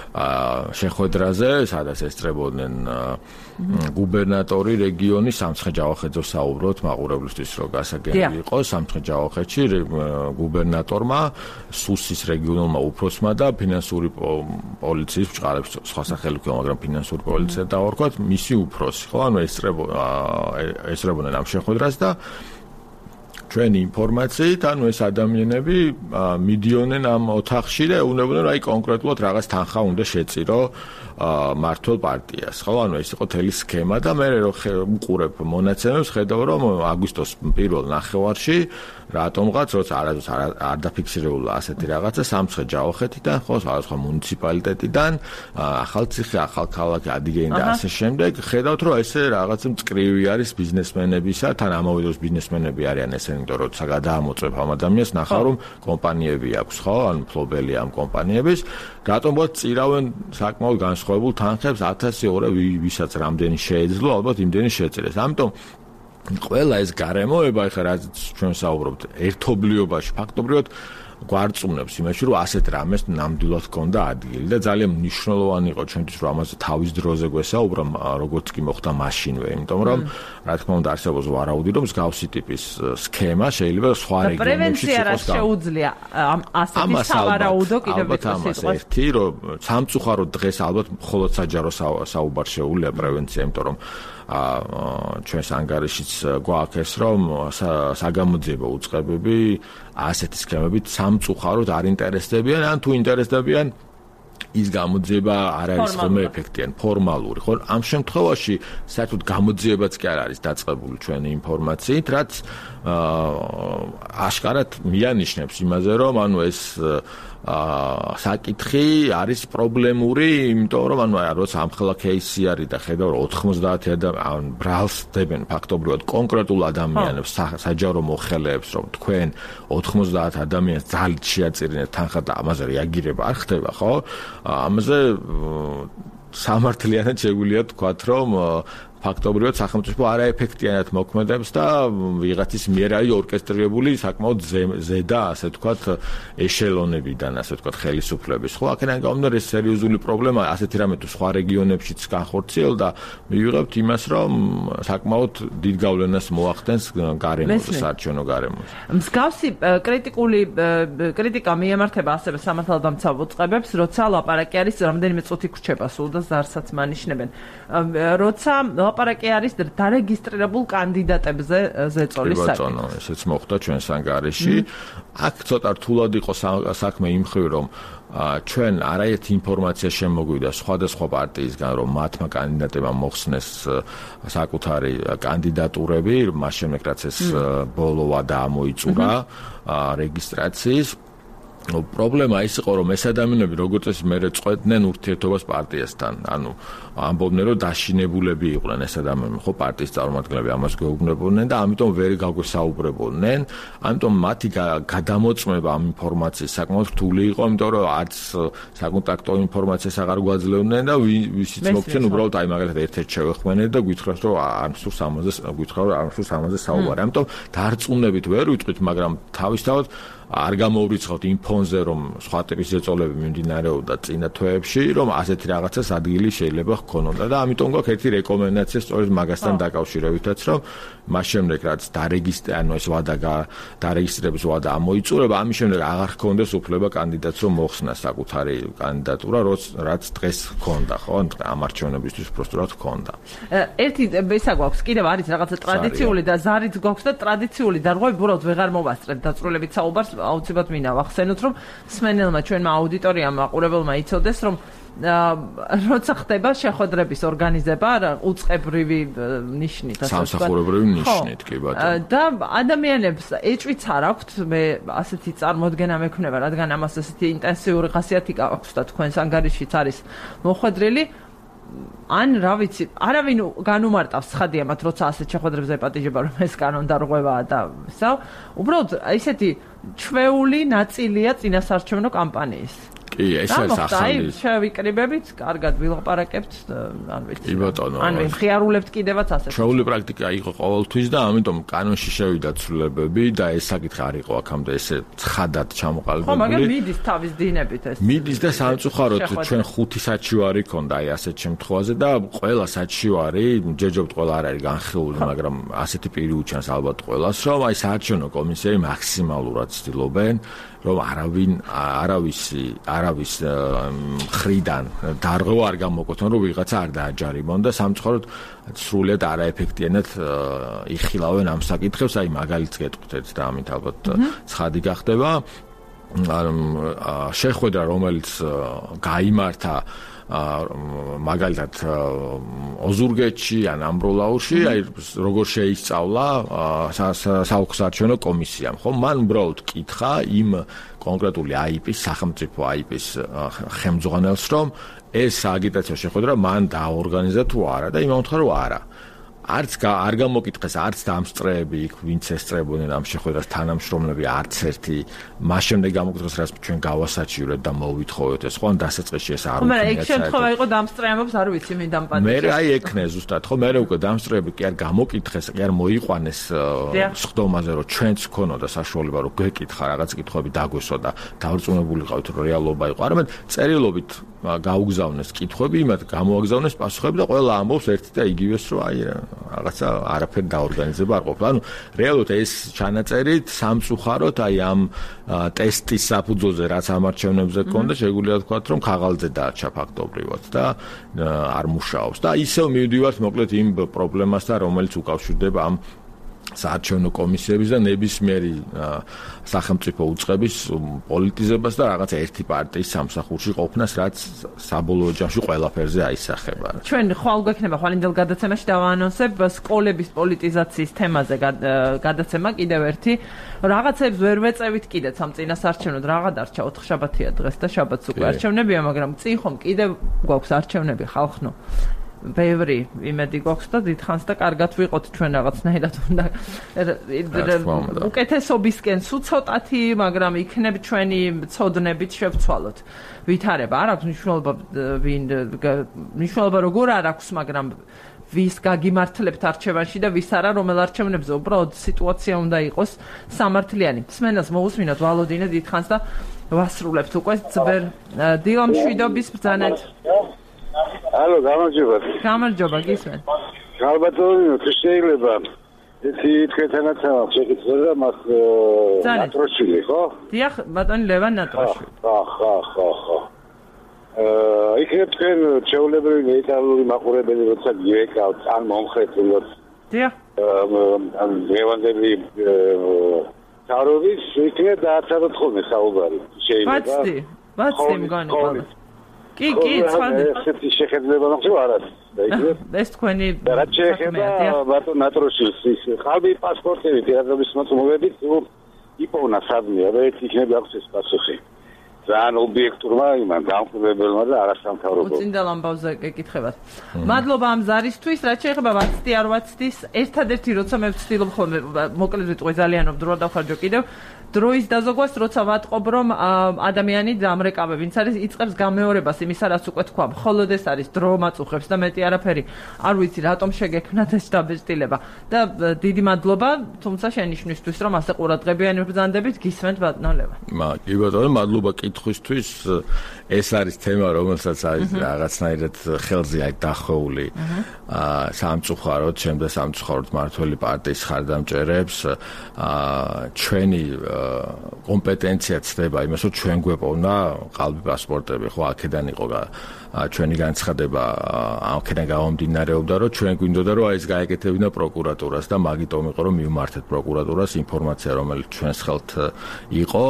[SPEAKER 1] შეხვედრაზე, სადაც ესწრებოდნენ გუბერნატორი რეგიონის სამცხე-ჯავახეთზე საუბრობთ მაყურებლისთვის, რომ გასაგები იყო სამცხე-ჯავახეთში გუბერნატორმა, სუსის რეგიონულმა უფროსმა და ფინანსური პოლიციის ბჭყალებს სხვა სახელი ქონდა, მაგრამ ფინანსური პოლიცია დავარქვათ, მისი უფროსი, ხო, ანუ ესწრებოდნენ ამ შეხვედრას და ჩვენი ინფორმაციით, ანუ ეს ადამიანები მიდიოდნენ ამ ოთახში და ეუბნებოდნენ, რომ აი კონკრეტულად რაღაც თანხა უნდა შეწირო მართლ პარტიას, ხო? ანუ ეს იყო თელი სქემა და მე რო უყურებ მონაცემებს, ხედავ, რომ აგვისტოს პირველ ნახევარში რატომღაც როცა არასდროს არ დაფიქსირებულა ასეთი რაღაცა სამცხე-ჯავახეთიდან, ხო, სხვადასხვა მუნიციპალიტეტიდან, ახალციხე, ახალქალაქი, ადიგენი და ასე შემდეგ, ხედავთ, რომ ესე რაღაც მწკრივი არის ბიზნესმენებისა, თან ამავე დროს ბიზნესმენები არიან ესენი, იმიტომ რომ როცა გადაამოწმებ ამ ადამიანს, ნახავ, რომ კომპანიები აქვს, ხო, ანუ მფლობელია ამ კომპანიების, რატომღაც წირავენ საკმაოდ განსხვავებულ თანხებს, ათასი ორე ვისაც რამდენი შეეძლო, ალბათ იმდენი შეეწირეს. ამიტომ ყველა ეს გარემოება, ეხლა რაც ჩვენ საუბრობთ, ერთობლიობაში ფაქტობრივად გვარწმუნებს იმაში, რომ ასეთ რამეს ნამდვილად ჰქონდა ადგილი და ძალიან მნიშვნელოვანი იყო ჩვენთვის, რომ ამაზე თავის დროზე გვესაუბრა, როგორც კი მოხდა მაშინვე, იმიტომ რომ რა თქმა უნდა არსებობს ვარაუდი, რომ მსგავსი ტიპის სქემა შეიძლება სხვა რეგიონებში იყოს.
[SPEAKER 2] პრევენცია რა შეუძლია ასეთი სავარაუდო კიდევ
[SPEAKER 1] ამას ერთი, რომ სამწუხაროდ დღეს ალბათ მხოლოდ საჯარო საუბარ შეუძლია პრევენცია, იმიტომ რომ ჩვენს ანგარიშიც გვაქვს ეს, რომ საგამოძიებო უწყებები ასეთი სქემებით სამწუხაროდ არ ინტერესდებიან, ან თუ ინტერესდებიან ის გამოძიება არ არის ხოლმე ეფექტიანი, ფორმალური, ხო? ამ შემთხვევაში საერთოდ გამოძიებაც კი არ არის დაწყებული ჩვენი ინფორმაციით, რაც აშკარად მიანიშნებს იმაზე, რომ ანუ ეს აა საკითხი არის პრობლემური, იმიტომ რომ ანუ როცა ამხელა кейსი არის და ხედავ რომ ოთხმოცდაათი ადამიანი ბრალს დებენ ფაქტობრივად კონკრეტულ ადამიანებს, საჯარო მოხელეებს, რომ თქვენ ოთხმოცდაათ ადამიანს ძალით შეაწირინეთ თანხა და ამაზე რეაგირება არ ხდება, ხო? ამაზე სამართლიანად შეგვიძლია თქვათ, რომ ფაქტობრივად სახელმწიფო არაეფექტიანად მოქმედებს და ვიღაცის მიერ არის ორკესტრირებული საკმაოდ ზედა, ასე ვთქვათ, ეშელონებიდან, ასე ვთქვათ, ხელისუფლების. ხო, აქედან გამომდინარე ეს სერიოზული პრობლემა, ასეთი რამე თუ სხვა რეგიონებშიც განხორციელდა, მივიღებთ იმას, რომ საკმაოდ დიდ გავლენას მოახდენს გარემოზე, საარჩევნო გარემოზე.
[SPEAKER 2] მსგავსი კრიტიკული კრიტიკა მიემართება ასევე სამართალდამცავ უწყებებს, როცა ლაპარაკი არის რამდენიმე წუთი გრჩება სულ და ზარსაც მანიშნებენ. როცა ლაპარაკი არის დარეგისტრირებულ კანდიდატებზე ზეწოლის საკითხი.
[SPEAKER 1] ბატონო, ესეც მოხდა ჩვენს ანგარიში. აქ ცოტა რთულად იყო საქმე იმ მხრივ, რომ ჩვენ არაერთი ინფორმაცია შემოგვიდა სხვადასხვა პარტიისგან, რომ მათმა კანდიდატებმა მოხსნეს საკუთარი კანდიდატურები, მას შემდეგ რაც ეს ბოლოვა და ამოიწურა რეგისტრაციის. პრობლემა ის იყო, რომ ეს ადამიანები როგორც წესი მერე წყვეტდნენ ურთიერთობას პარტიასთან. ანუ ამბობდნენ, რომ დაშინებულები იყვნენ ეს ადამიანები, ხო, პარტიის წარმომადგენლები ამას გვეუბნებოდნენ და ამიტომ ვერ გაგვესაუბრებოდნენ. ამიტომ მათი გადამოწმება ამ ინფორმაციის საკმაოდ რთული იყო, იმიტომ რომ არც საკონტაქტო ინფორმაციას აღარ გვაძლევდნენ და ვისიც მოგცენ უბრალოდ აი მაგალითად ერთ-ერთ შევეხმენეთ და გითხრათ, რომ არ მსურს ამაზე გითხრათ, რომ არ მსურს ამაზე საუბარი. ამიტომ დარწმუნებით ვერ ვიტყვით, მაგრამ თავისთავად არ გამოვრიცხავთ იმ ფონზე, რომ სხვა ტიპის ზეწოლები მიმდინარეობდა წინა თვეებში, რომ ასეთი რაღაცას ადგილი შეიძლება ჰქონოდა და ამიტომ გვაქვს ერთი რეკომენდაცია სწორედ მაგასთან დაკავშირებითაც, რომ მას შემდეგ რაც დარეგისტრე, ანუ ეს ვადა დარეგისტრების ვადა ამოიწურება, ამის შემდეგ აღარ ჰქონდეს უფლება კანდიდატს რომ მოხსნას საკუთარი კანდიდატურა, რაც დღეს ჰქონდა, ხო? ამ არჩევნებისთვის უბრალოდ ჰქონდა.
[SPEAKER 2] ერთი ისა გვაქვს, კიდევ არის რაღაცა ტრადიციული და ზარიც გვაქვს და ტრადიციული დარღვევები უბრალოდ ვეღარ მოვასწრეთ დაწვრილებით საუბარს. აუცილებლად მინდა ვახსენოთ, რომ სმენელმა ჩვენმა აუდიტორიამ აყურებელმა იცოდეს, რომ როცა ხდება შეხვედრების ორგანიზება უწყებრივი ნიშნით,
[SPEAKER 1] ასე ვთქვათ, სამსახურებრივი ნიშნით, კი ბატონო.
[SPEAKER 2] და ადამიანებს ეჭვიც არ აქვთ, მე ასეთი წარმოდგენა მექნება, რადგან ამას ასეთი ინტენსიური ხასიათი აქვს და თქვენს ანგარიშიც არის მოხვედრილი. ან რა ვიცი, არავინ განუმარტავს ხადია მათ, როცა ასეთ შეხვედრებზე ეპატიჟება, რომ ეს კანონდარღვევაა და ისა. უბრალოდ ისეთი ჩვეული ნაწილია წინასაარჩევნო კამპანიის.
[SPEAKER 1] კი, ეს არის ახალი.
[SPEAKER 2] შევიკრიბებით, კარგად ვილაპარაკებთ, ან ვიცი.
[SPEAKER 1] კი ბატონო.
[SPEAKER 2] ან ვიხიარულებთ კიდევაც ასე.
[SPEAKER 1] ჩვეული პრაქტიკა იყო ყოველთვის და ამიტომ კანონში შევიდა ცვლილებები და ეს საკითხი არ იყო აქამდე ესე ცხადად ჩამოყალიბებული.
[SPEAKER 2] ხო, მაგრამ მიდის თავის დინებით ეს.
[SPEAKER 1] მიდის და სამწუხაროდ ჩვენ ხუთი საჩივარი ქონდა აი ასეთ შემთხვევაზე და ყველა საჩივარი, ჯერჯერობით ყველა არ არის განხილული, მაგრამ ასეთი პირი უჩანს ალბათ ყველას, რომ აი საარჩევნო კომისიები მაქსიმალურად ცდილობენ რომ არავინ არავისი არავის ხრიდან დარღვევა არ გამოკვეთონ, რომ ვიღაცა არ დააჯარიმონ და სამწუხაროდ სრულიად არაეფექტიანად იხილავენ ამ საკითხებს, აი მაგალითს გეტყვით და ამით ალბათ ცხადი გახდება. შეხვედრა, რომელიც გაიმართა მაგალითად ოზურგეთში ან ამბროლაურში, აი როგორ შეისწავლა საარჩევნო კომისიამ, ხო? მან უბრალოდ კითხა იმ კონკრეტული აიპის, სახელმწიფო აიპის ხელმძღვანელს, რომ ეს სააგიტაციო შეხვედრა მან დააორგანიზა თუ არა და იმამოთხა რომ არა. არც არ გამოკითხეს, არც დამსწრეები იქ, ვინც ესწრებოდნენ ამ შეხვედრას თანამშრომლები, არც ერთი. მას შემდეგ გამოკითხეს, რაც ჩვენ გავასაჩივრეთ და მოვითხოვეთ ეს, ხო, ან დასაწყისში ეს არ
[SPEAKER 2] უქმნია. მაგრამ ეგ შემთხვევა იყო დამსწრეებებს, არ ვიცი, მე დამპატიჟე.
[SPEAKER 1] მე აი ეკნე ზუსტად, ხო, მე უკვე დამსწრეები კი არ გამოკითხეს, კი არ მოიყვანეს სხდომაზე, რომ ჩვენც ქონოდა საშუალება, რომ გვეკითხა რაღაც კითხვები დაგვესვა და დავრწმუნებულიყავით, რომ რეალობა იყო. არამედ წერილობით გაუგზავნეს კითხვები, იმათ გამოაგზავნეს პასუხები და ყველა ამბობს ერთი და იგივეს, რომ აი რაღაცა არაფერი დაორგანიზება არ ყოფილა. ანუ რეალურად ეს ჩანაწერით სამწუხაროდ აი ამ ტესტის საფუძველზე, რაც ამარჩევნებზე ქონდა, შეგვიძლია ვთქვათ, რომ ქაღალდზე დარჩა ფაქტობრივად და არ მუშაობს. და ისევ მივდივართ მოკლედ იმ პრობლემასთან, რომელიც უკავშირდება ამ საარჩევნო კომისიების და ნებისმიერი სახელმწიფო უწყების პოლიტიზებას და რაღაცა ერთი პარტიის სამსახურში ყოფნას, რაც საბოლოო ჯამში ყველაფერზე აისახება.
[SPEAKER 2] ჩვენ ხვალ გვექნება ხვალინდელ გადაცემაში დავაანონსებ სკოლების პოლიტიზაციის თემაზე გადაცემა კიდევ ერთი. რაღაცებს ვერ ვეწევით კიდეც ამ წინასაარჩევნოდ რაღა დარჩა ოთხშაბათია დღეს და შაბათს უკვე არჩევნებია, მაგრამ წინ ხომ კიდევ გვაქვს არჩევნები ხალხნო. ბევრი იმედი გვაქვს და დიდხანს და კარგად ვიყოთ ჩვენ რაღაცნაირად უნდა უკეთესობისკენ სულ ცოტათი, მაგრამ იქნებ ჩვენი ცოდნებით შევცვალოთ. ვითარება არ აქვს მნიშვნელობა ვინ მნიშვნელობა როგორ არ აქვს, მაგრამ ვის გაგიმართლებთ არჩევანში და ვის არა, რომელ არჩევნებზე უბრალოდ სიტუაცია უნდა იყოს სამართლიანი. სმენელს მოусმინოთ ვალოდინე დიდხანს და ვასრულებთ უკვე ძვერ დილა მშვიდობის ბრძანეთ.
[SPEAKER 6] ალო, გამარჯობა.
[SPEAKER 2] გამარჯობა, გისმენთ.
[SPEAKER 6] ალბათო, შეიძლება ისი თქვენთანაც შეგიძლია და მას ნატროშვილი, ხო?
[SPEAKER 2] დიახ, ბატონი ლევან ნატროშვილი.
[SPEAKER 6] ხო, ხო, ხო, ხო. აა, იქნებ თქვენ ჩვეულებრივი ნეიტრალური მაყურებელი, როცა გიეკავთ ან მომხრეთულოთ.
[SPEAKER 2] დიახ.
[SPEAKER 6] ან ლევანდები თაროვის იქნებ დააცაროთ ხოლმე საუბარი. შეიძლება.
[SPEAKER 2] ბაცდი, ბაცდი მგონი ყველა. კი, კი, ცვალე.
[SPEAKER 6] ესეთი შეხედულება ნახევ არ არის.
[SPEAKER 2] ეს თქვენი
[SPEAKER 6] რაც შეეხება ბატონ ნატროშვილის ხალხი პასპორტები პირადობის მოწმობებით იპოვნა სადმე და ეს იქნება აქვს ეს პასუხი. ძალიან ობიექტურმა იმან დამკვირვებელმა და არასამთავრობო.
[SPEAKER 2] უწინდელ ამბავზე გეკითხებათ. მადლობა ამ ზარისთვის, რაც შეეხება ვაცდი არ ვაცდის, ერთადერთი როცა მე ვცდილობ ხოლმე მოკლედ ვიტყვი ძალიანობ დრო დავხარჯო კიდევ დროის დაზოგვას, როცა ვატყობ, რომ ადამიანი დამრეკავე, ვინც არის იწყებს გამეორებას იმისა, რაც უკვე თქვა. მხოლოდ ეს არის დრო მაწუხებს და მეტი არაფერი. არ ვიცი, რატომ შეგექმნათ ეს დაბეჭდილება. და დიდი მადლობა, თუმცა შენიშვნისთვის, რომ ასე ყურადღებიანი ვბრძანდებით, გისმენთ ბატონო ლევან.
[SPEAKER 1] კი ბატონო, მადლობა კითხვისთვის. ეს არის თემა, რომელსაც არის რაღაცნაირად ხელზე აი დახოვული. აა სამწუხაროდ, შემდგომ სამწუხაროდ მართველი პარტიის ხარდამჭერებს აა ჩვენი კომპეტენცია ცდება იმას, რომ ჩვენ გვეპოვნა ყალბი პასპორტები, ხო, აქედან იყო ჩვენი განცხადება, აქედან გამომდინარეობდა, რომ ჩვენ გვინდოდა, რომ აი ეს გაეკეთებინა პროკურატურას და მაგიტომ იყო, რომ მივმართეთ პროკურატურას ინფორმაცია, რომელიც ჩვენს ხელთ იყო.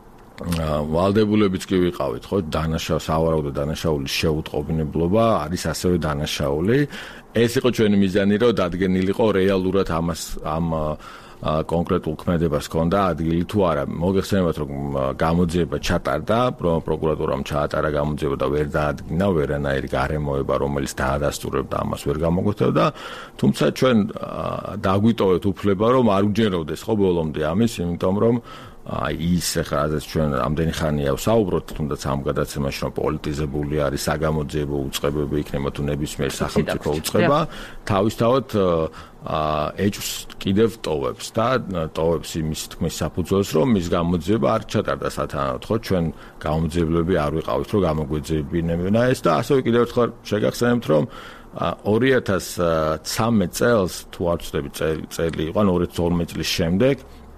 [SPEAKER 1] ვალდებულებიც კი ვიყავით, ხო, დანაშაული, სავარაუდო დანაშაულის შეუტყობინებლობა არის ასევე დანაშაული. ეს იყო ჩვენი მიზანი, რომ დადგენილიყო რეალურად ამას ამ კონკრეტულ ქმედებას ჰქონდა ადგილი თუ არა. მოგეხსენებათ, რომ გამოძიება ჩატარდა, პროკურატურამ ჩაატარა გამოძიება და ვერ დაადგინა ვერანაირი გარემოება, რომელიც დაადასტურებდა ამას ვერ გამოგვეცდა. თუმცა ჩვენ დაგვიტოვეთ უფლება, რომ არ უჯეროდეს ხო ბოლომდე ამის, იმიტომ რომ აი ის ახლა რაც ჩვენ ამდენი ხანია ვსაუბრობთ, თუნდაც ამ გადაცემაში, რომ პოლიტიზებული არის საგამოძიებო უწყებები იქნება თუ ნებისმიერ სახელმწიფო უწყება, თავისთავად ეჭვს კიდევ ტოვებს და ტოვებს იმის თქმის საფუძველს, რომ მის გამოძიება არ ჩატარდა სათანადოდ, ხო, ჩვენ გამოძიებლები არ ვიყავით, რომ გამოგვეძებინებინა ეს და ასევე კიდევ ერთხელ შეგახსენებთ, რომ ორი ათას ცხრამეტ წელს თუ არ ვცდები წელი იყო, ან ორი ათას ორმეტ წლის შემდეგ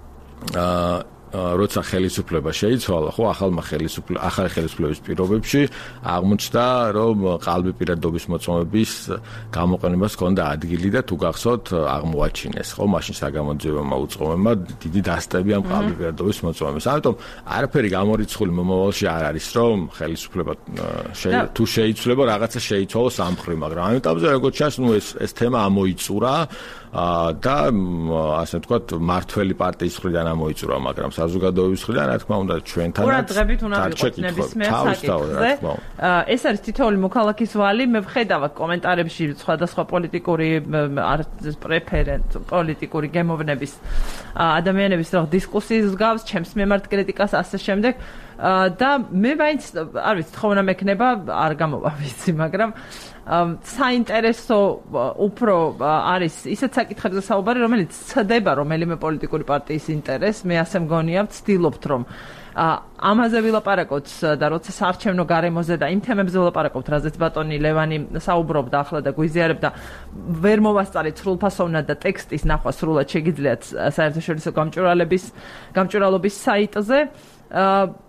[SPEAKER 1] აა როცა ხელისუფლება შეიცვალა, ხო, ახალმა ხელისუფლების ახალი ხელისუფლების პირობებში აღმოჩნდა, რომ ყალბი პირადობის მოწმობების გამოყენებას ჰქონდა ადგილი და თუ გახსოვთ, აღმოაჩინეს, ხო, მაშინ საგამოძიებელმა უწყობებმა დიდი დასტები ამ ყალბი piradaობის მოწმობებს. ამიტომ არაფერი გამორიცხული მომავალში არ არის, რომ ხელისუფლება თუ შეიცვლება, რაღაცა შეიცვალოს ამ მხრივ, მაგრამ ამიტომზე როგორც ჩანს, ნუ ეს ეს თემა ამოიწურა და ასე ვთქვათ, მართველი პარტიის მხრიდან ამოიწურა, მაგრამ საზოგადოების მხრიდან, რა თქმა უნდა, ჩვენთანაც
[SPEAKER 2] ყურადღებით უნდა ვიყოთ ნებისმიერ საკითხზე. ეს არის თითოეული მოქალაქის ვალი. მე ვხედავ კომენტარებში სხვადასხვა პოლიტიკური პრეფერენც, პოლიტიკური გემოვნების ადამიანების რა დისკუსიის გავს, ჩემს მიმართ კრიტიკას ასე შემდეგ. და მე მაინც არ ვიცი, თხოვნა მექნება, არ გამოვა ვიცი, მაგრამ საინტერესო უფრო არის ისეთ საკითხებზე საუბარი, რომელიც ცდება რომელიმე პოლიტიკური პარტიის ინტერესს. მე ასე მგონია, ვცდილობთ, რომ ამაზე ვილაპარაკოთ და როცა საარჩევნო გარემოზე და იმ თემებზე ვილაპარაკოთ, რაზეც ბატონი ლევანი საუბრობდა ახლა და გვიზიარებდა, ვერ მოვასწარეთ სრულფასოვნად და ტექსტის ნახვა სრულად შეგიძლიათ საერთაშორისო გამჭვირვალების გამჭვირვალობის საიტზე.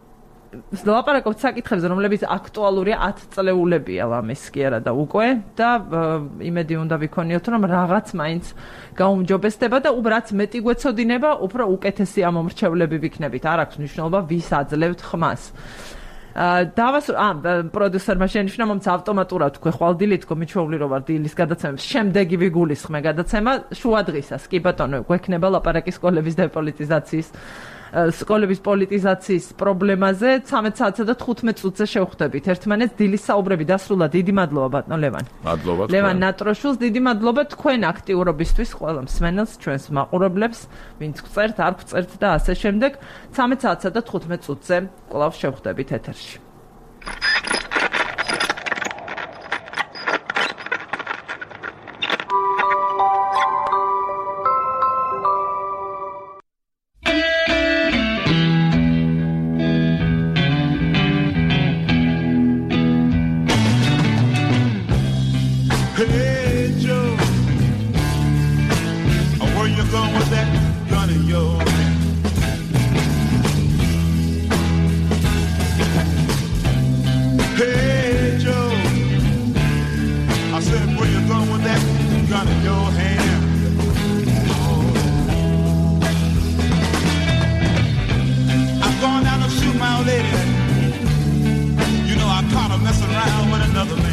[SPEAKER 2] ლაპარაკობთ საკითხებზე, რომლებიც აქტუალურია ათ წლეულებია ლამის კი არა და უკვე და იმედი უნდა ვიქონიოთ, რომ რაღაც მაინც გაუმჯობესდება და უბრალოდ მეტი გვეცოდინება, უფრო უკეთესი ამომრჩევლები ვიქნებით. არ აქვს მნიშვნელობა ვის აძლევთ ხმას. დავას ა პროდიუსერმა შენიშნა მომც ავტომატურად თქვი ხვალ დილით თქო მიჩვეული რომ ვარ დილის გადაცემებს შემდეგი ვიგულისხმე გადაცემა შუადღისას კი ბატონო გვექნება ლაპარაკი სკოლების დეპოლიტიზაციის სკოლების პოლიტიზაციის პრობლემაზე ცამეტ საათსა და თხუთმეტ წუთზე შევხვდებით ერთმანეთს დილის საუბრები დასრულა დიდი მადლობა ბატონო ლევან
[SPEAKER 1] მადლობა
[SPEAKER 2] ლევან ნატროშულს დიდი მადლობა თქვენ აქტიურობისთვის ყველა მსმენელს ჩვენს მაყურებლებს ვინც გწერთ არ გწერთ და ასე შემდეგ ცამეტ საათსა და თხუთმეტ წუთზე კვლავ შევხვდებით ეთერში
[SPEAKER 7] Messing around with another man.